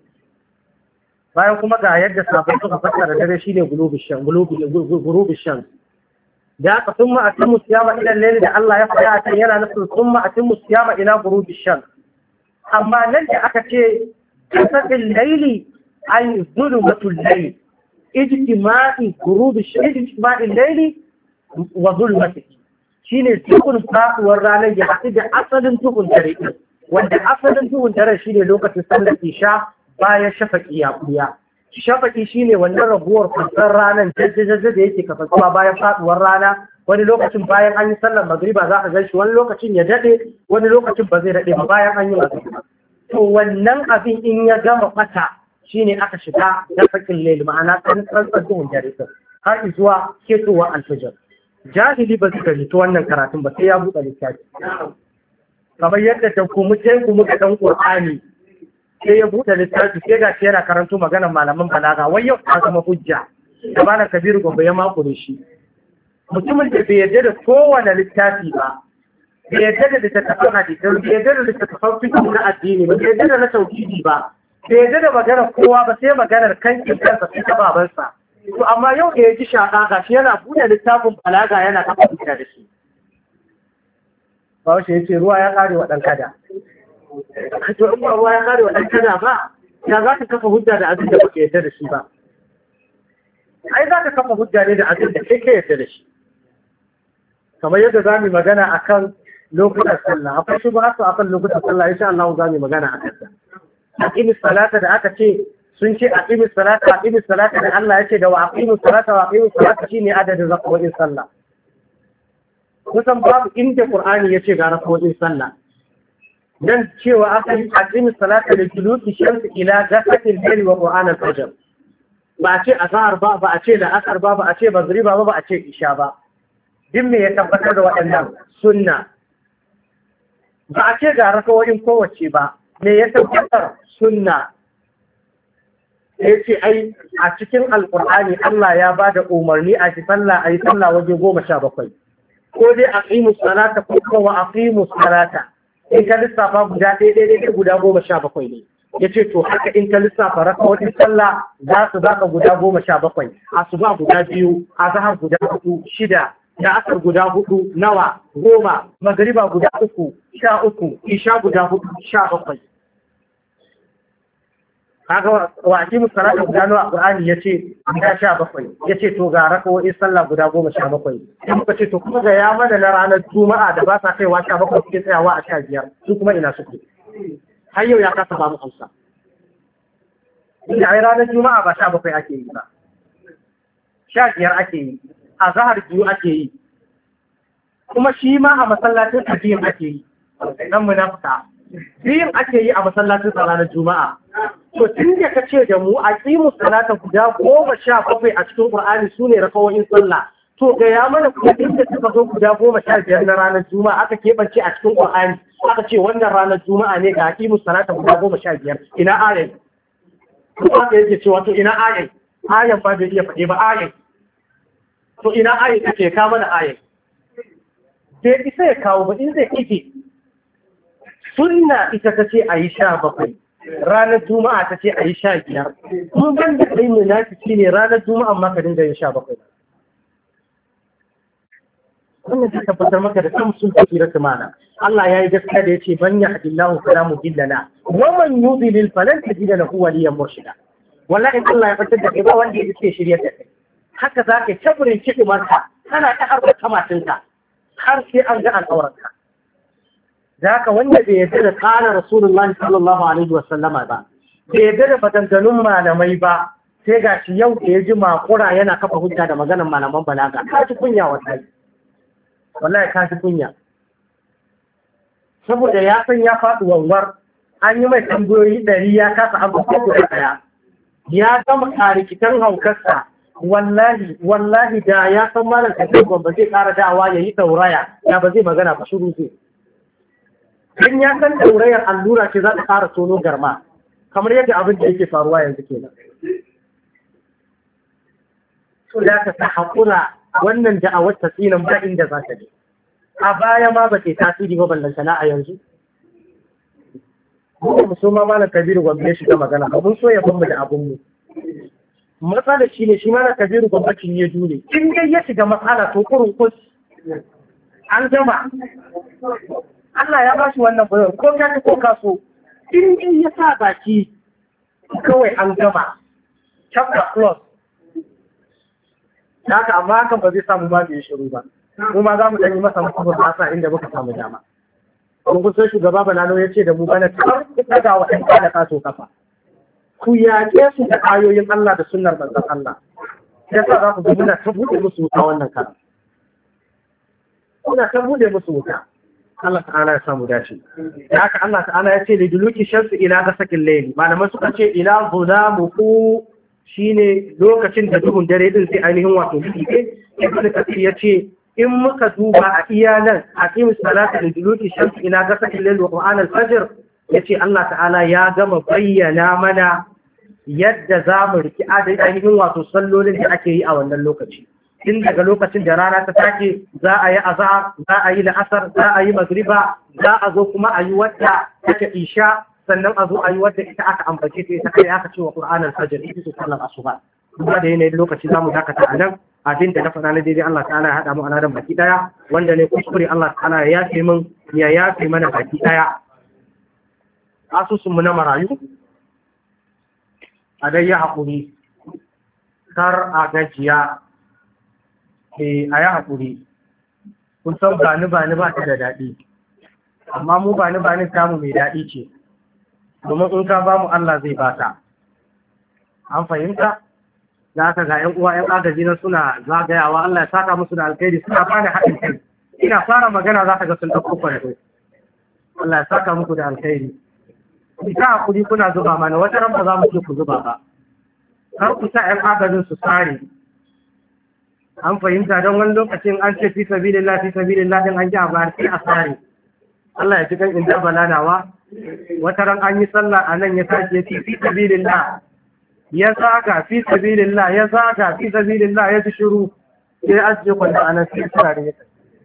bayan kuma ga yadda sabon suka fassara dare shine gulubi shan gulubi shan da aka sun ma'atin musiyama ilan laili da Allah ya faɗa a can yana nufin sun ma'atin musiyama ila gurubi shan amma nan da aka ce kasafin laili an zulmatul laili ijtima'i gurubi shan ijtima'in laili wa zulmati shine tukun faɗuwar ranar ya haɗu da asalin tukun dare wanda asalin tukun dare shine lokacin sallar isha bayan shafaƙi ya ɓuya shafaƙi shine wannan rabuwar fasar ranar jajjajajen da yake kasancewa bayan faduwar rana wani lokacin bayan an yi sallar magriba za ka ganshi wani lokacin ya daɗe wani lokacin ba zai daɗe ba bayan an yi magriba to wannan abin in ya gama fata shine aka shiga shafaƙin laili ma'ana tsantsan duhun dare har zuwa ketowar alfajar jahili ba su gari wannan karatun ba sai ya buɗe littafi kamar yadda ta kuma sai kuma ga ɗan ƙur'ani sai ya buɗe littafi sai ga shi yana karanto maganar malaman balaga wai yau ta zama hujja da bana kabiru gobe ya makure shi mutumin da bai yarda da kowane littafi ba bai yarda da littattafan hadisi bai yarda da littattafan fiqh na addini ba bai yarda da na tauhidi ba bai yarda da maganar kowa ba sai maganar kankin kansa sai ta babansa to amma yau da ya ji shaƙa ga shi yana buɗe littafin balaga yana kafa hujja da shi Bahaushe ya ce ruwa ya ƙare wa ɗan kada to in ba ruwa ya kare wa ɗan kada ba ya za ka kafa hujja da abin da kuke yarda da shi ba ai za ka kafa hujja ne da abin da kai ka yarda da shi kamar yadda za mu magana akan lokutan sallah akwai shi ba su akan lokutan sallah insha Allah za mu magana akan sa aqimi salata da aka ce sun ce aqimi salata aqimi salata da Allah ya ce da wa aqimi salata wa aqimi salata shine adadin rak'o'in sallah kusan babu inda Qur'ani ya ce ga rak'o'in sallah dan cewa aka yi aqimi salata da duluki shamsi ila ghasaqil layli wa qur'an al-fajr ba a ce azhar ba ba a ce da asar ba ba a ce magriba ba ba a ce isha ba din me ya tabbatar da waɗannan sunna ba a ce ga rak'o'in kowace ba me ya tabbatar sunna ya ce ai a cikin alkur'ani Allah ya ba da umarni a ci sallah a yi sallah waje goma sha bakwai ko dai a ƙimu salata ko kuma a ƙimu salata in ka lissafa guda ɗaya ɗaya ɗaya guda goma sha bakwai ne ya ce to haka in ka lissafa rakawatin sallah za su baka guda goma sha bakwai asuba guda biyu azhar guda hudu shida da asar guda hudu nawa goma magariba guda uku sha uku isha guda hudu sha bakwai kaga wa aqimu salata guda nawa Qur'ani yace guda sha bakwai yace to ga rakawoyin sallah guda goma sha bakwai sai muka ce to kuma ga ya mana na ranar juma'a da ba sa kaiwa sha bakwai suke tsayawa a sha biyar su kuma ina suke har yau ya kasa ba mu amsa inda ai ranar juma'a ba sha bakwai ake yi ba sha biyar ake yi a zahar biyu ake yi kuma shi ma a masallacin tafiyin ake yi dan munafika biyun ake yi a masallacin ranar juma'a to tun da ka ce da mu a qimu salata guda goma sha bakwai a cikin Qur'ani sune rakawoyin sallah to ga ya mana kudin da suka zo guda goma sha biyar na ranar juma'a aka keɓance a cikin Qur'ani aka ce wannan ranar juma'a ne ga qimu salata guda goma sha biyar ina ayat to aka yake cewa to ina ayat ayat ba bai iya faɗe ba ayat to ina ayat take ka mana ayat sai isa ya kawo ba in zai kike sunna ita ta ce a yi sha bakwai ranar juma'a ta ce a yi sha biyar kuma ban da kai munafiki ne ranar juma'a ma ka dinga yin sha bakwai wannan ta tabbatar maka da kan sun tafi da tumana Allah ya yi gaskiya da ya ce ban ya hadillahu fala mudilla wa man yudlil falan tajida lahu waliyan murshida wallahi Allah ya fitar da kai ba wanda ya ce shirye da kai haka za ka taburin kiɗi maka kana ta harkar kamatinka har sai an ga al'auranka da haka wanda bai yarda da kana rasulullahi sallallahu alaihi wa sallama ba bai yarda da fatantanun malamai ba sai ga shi yau da ya ji makura yana kafa hujja da maganar malaman balaga ka ji kunya wallahi wallahi ka ji kunya saboda ya san ya faɗi wanwar an yi mai tambayoyi ɗari ya kasa abu ko guda ɗaya ya gama karikitan haukarsa wallahi wallahi da ya san malam kafin ba zai ƙara da'awa ya yi tauraya ya ba zai magana ba shiru zai in ya san taurayar allura ce za ta ƙara tono garma kamar yadda abin da yake faruwa yanzu kenan so da ka ta haƙura wannan da'awar ta tsinan ba inda za ta je a baya ma ba ke tasiri ba ballantana a yanzu mu so ma malam kabiru gwamnati ya shiga magana abun so ya bamu da abun mu matsala shi ne shi malam kabiru gwamnati ya jure in dai ya shiga matsala to kurun kus an gama Allah ya ba shi wannan bayan ko ka ko ka so in dai ya sa baki kawai an gama chapter close haka amma hakan ba zai samu ba da ya shiru ba mu ma za mu ɗan yi masa musamman basa inda muka samu dama mun kusa shugaba Balalo ya ce da mu bana kar ku daga wa ɗan kada kaso kafa ku yaƙe su da ayoyin Allah da sunnar manzon Allah ya sa za ku ga muna ta buɗe musu wuta wannan karan muna ta buɗe musu wuta Allah ta'ala ya samu dace da haka Allah ta'ala ya ce da duluki shamsu ila gasakin layli malamai suka ce ila zulamuhu shine lokacin da duhun dare din sai ainihin wato shi ibn kathir ya ce in muka duba a iya nan aqim salata da duluki shamsu ila gasakin layli wa qur'an al-fajr yace Allah ta'ala ya gama bayyana mana yadda za mu riki ainihin wato sallolin da ake yi a wannan lokaci tun daga lokacin da rana ta take za a yi azhar za a yi la'asar za a yi magriba za a zo kuma a yi wadda take isha sannan a zo a yi wadda ita aka ambace ta ita kai aka ce wa Qur'an al-Fajr ita ce sallar asuba kuma da yanayin lokaci zamu dakata a nan abin da na faɗa na daidai Allah ta'ala ya haɗa mu a nan baki daya wanda ne kuskure Allah ta'ala ya yafe min ya yafe mana baki daya asusun mu na marayu a dai ya haƙuri kar a gajiya eh a yi haƙuri kun san bani bani ba ta da daɗi amma mu bani bani samu mai daɗi ce domin in ka ba mu Allah zai ba ta an fahimta da aka ga ƴan uwa ƴan agaji na suna zagayawa Allah ya saka musu da alkhairi suna bani haɗin kai ina fara magana za ka ga sun ɗauko kwanto. Allah ya saka muku da alkhairi. Ku ta hakuri kuna zuba mana wata ran ba za mu ce ku zuba ba. Kar ku sa ƴan agajin su sare. An fahimta don wani lokacin an ce fi sabilillah fi sabilillah din an ji a bayar sai a sare. Allah ya ci kan inda balanawa. Wata ran an yi sallah a nan ya tashi ya ce fi sabilillah. Ya zaga fi sabilillah ya zaga fi sabilillah ya ji shiru. Sai an je kwanta a nan sai sare ya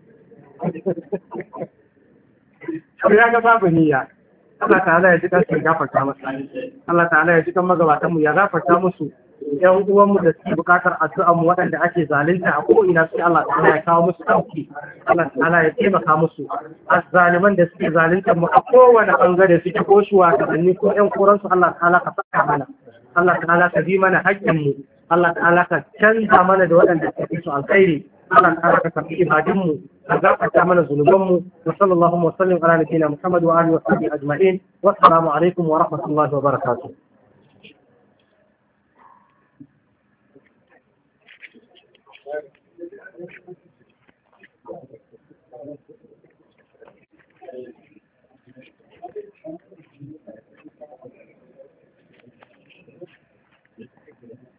ya ga babu niyya. Allah ta'ala ya ji kan su gafarta musu. Allah ta'ala ya ji kan magabatanmu ya gafarta musu. Yan uwanmu da suke bukatar addu'a mu waɗanda ake zalunta a ko'ina su Allah ta'ala ya kawo musu ɗauki. Allah ta'ala ya taimaka musu. Azzaliman da suke zalunta mu a kowane ɓangare suke ko shuwagabanni ko ƴan koransu Allah ta'ala ka saka mana. Allah ta'ala ka bi mana haƙƙinmu. Allah ta'ala ka canza mana da waɗanda suke su alkhairi. Allah ta'ala ka karɓi ibadunmu ka gafarta mana zunubanmu wa sallallahu wa sallim ala nabiyyina Muhammad wa alihi wa sahbihi ajma'in wa assalamu alaikum wa rahmatullahi wa barakatuh. Thank you.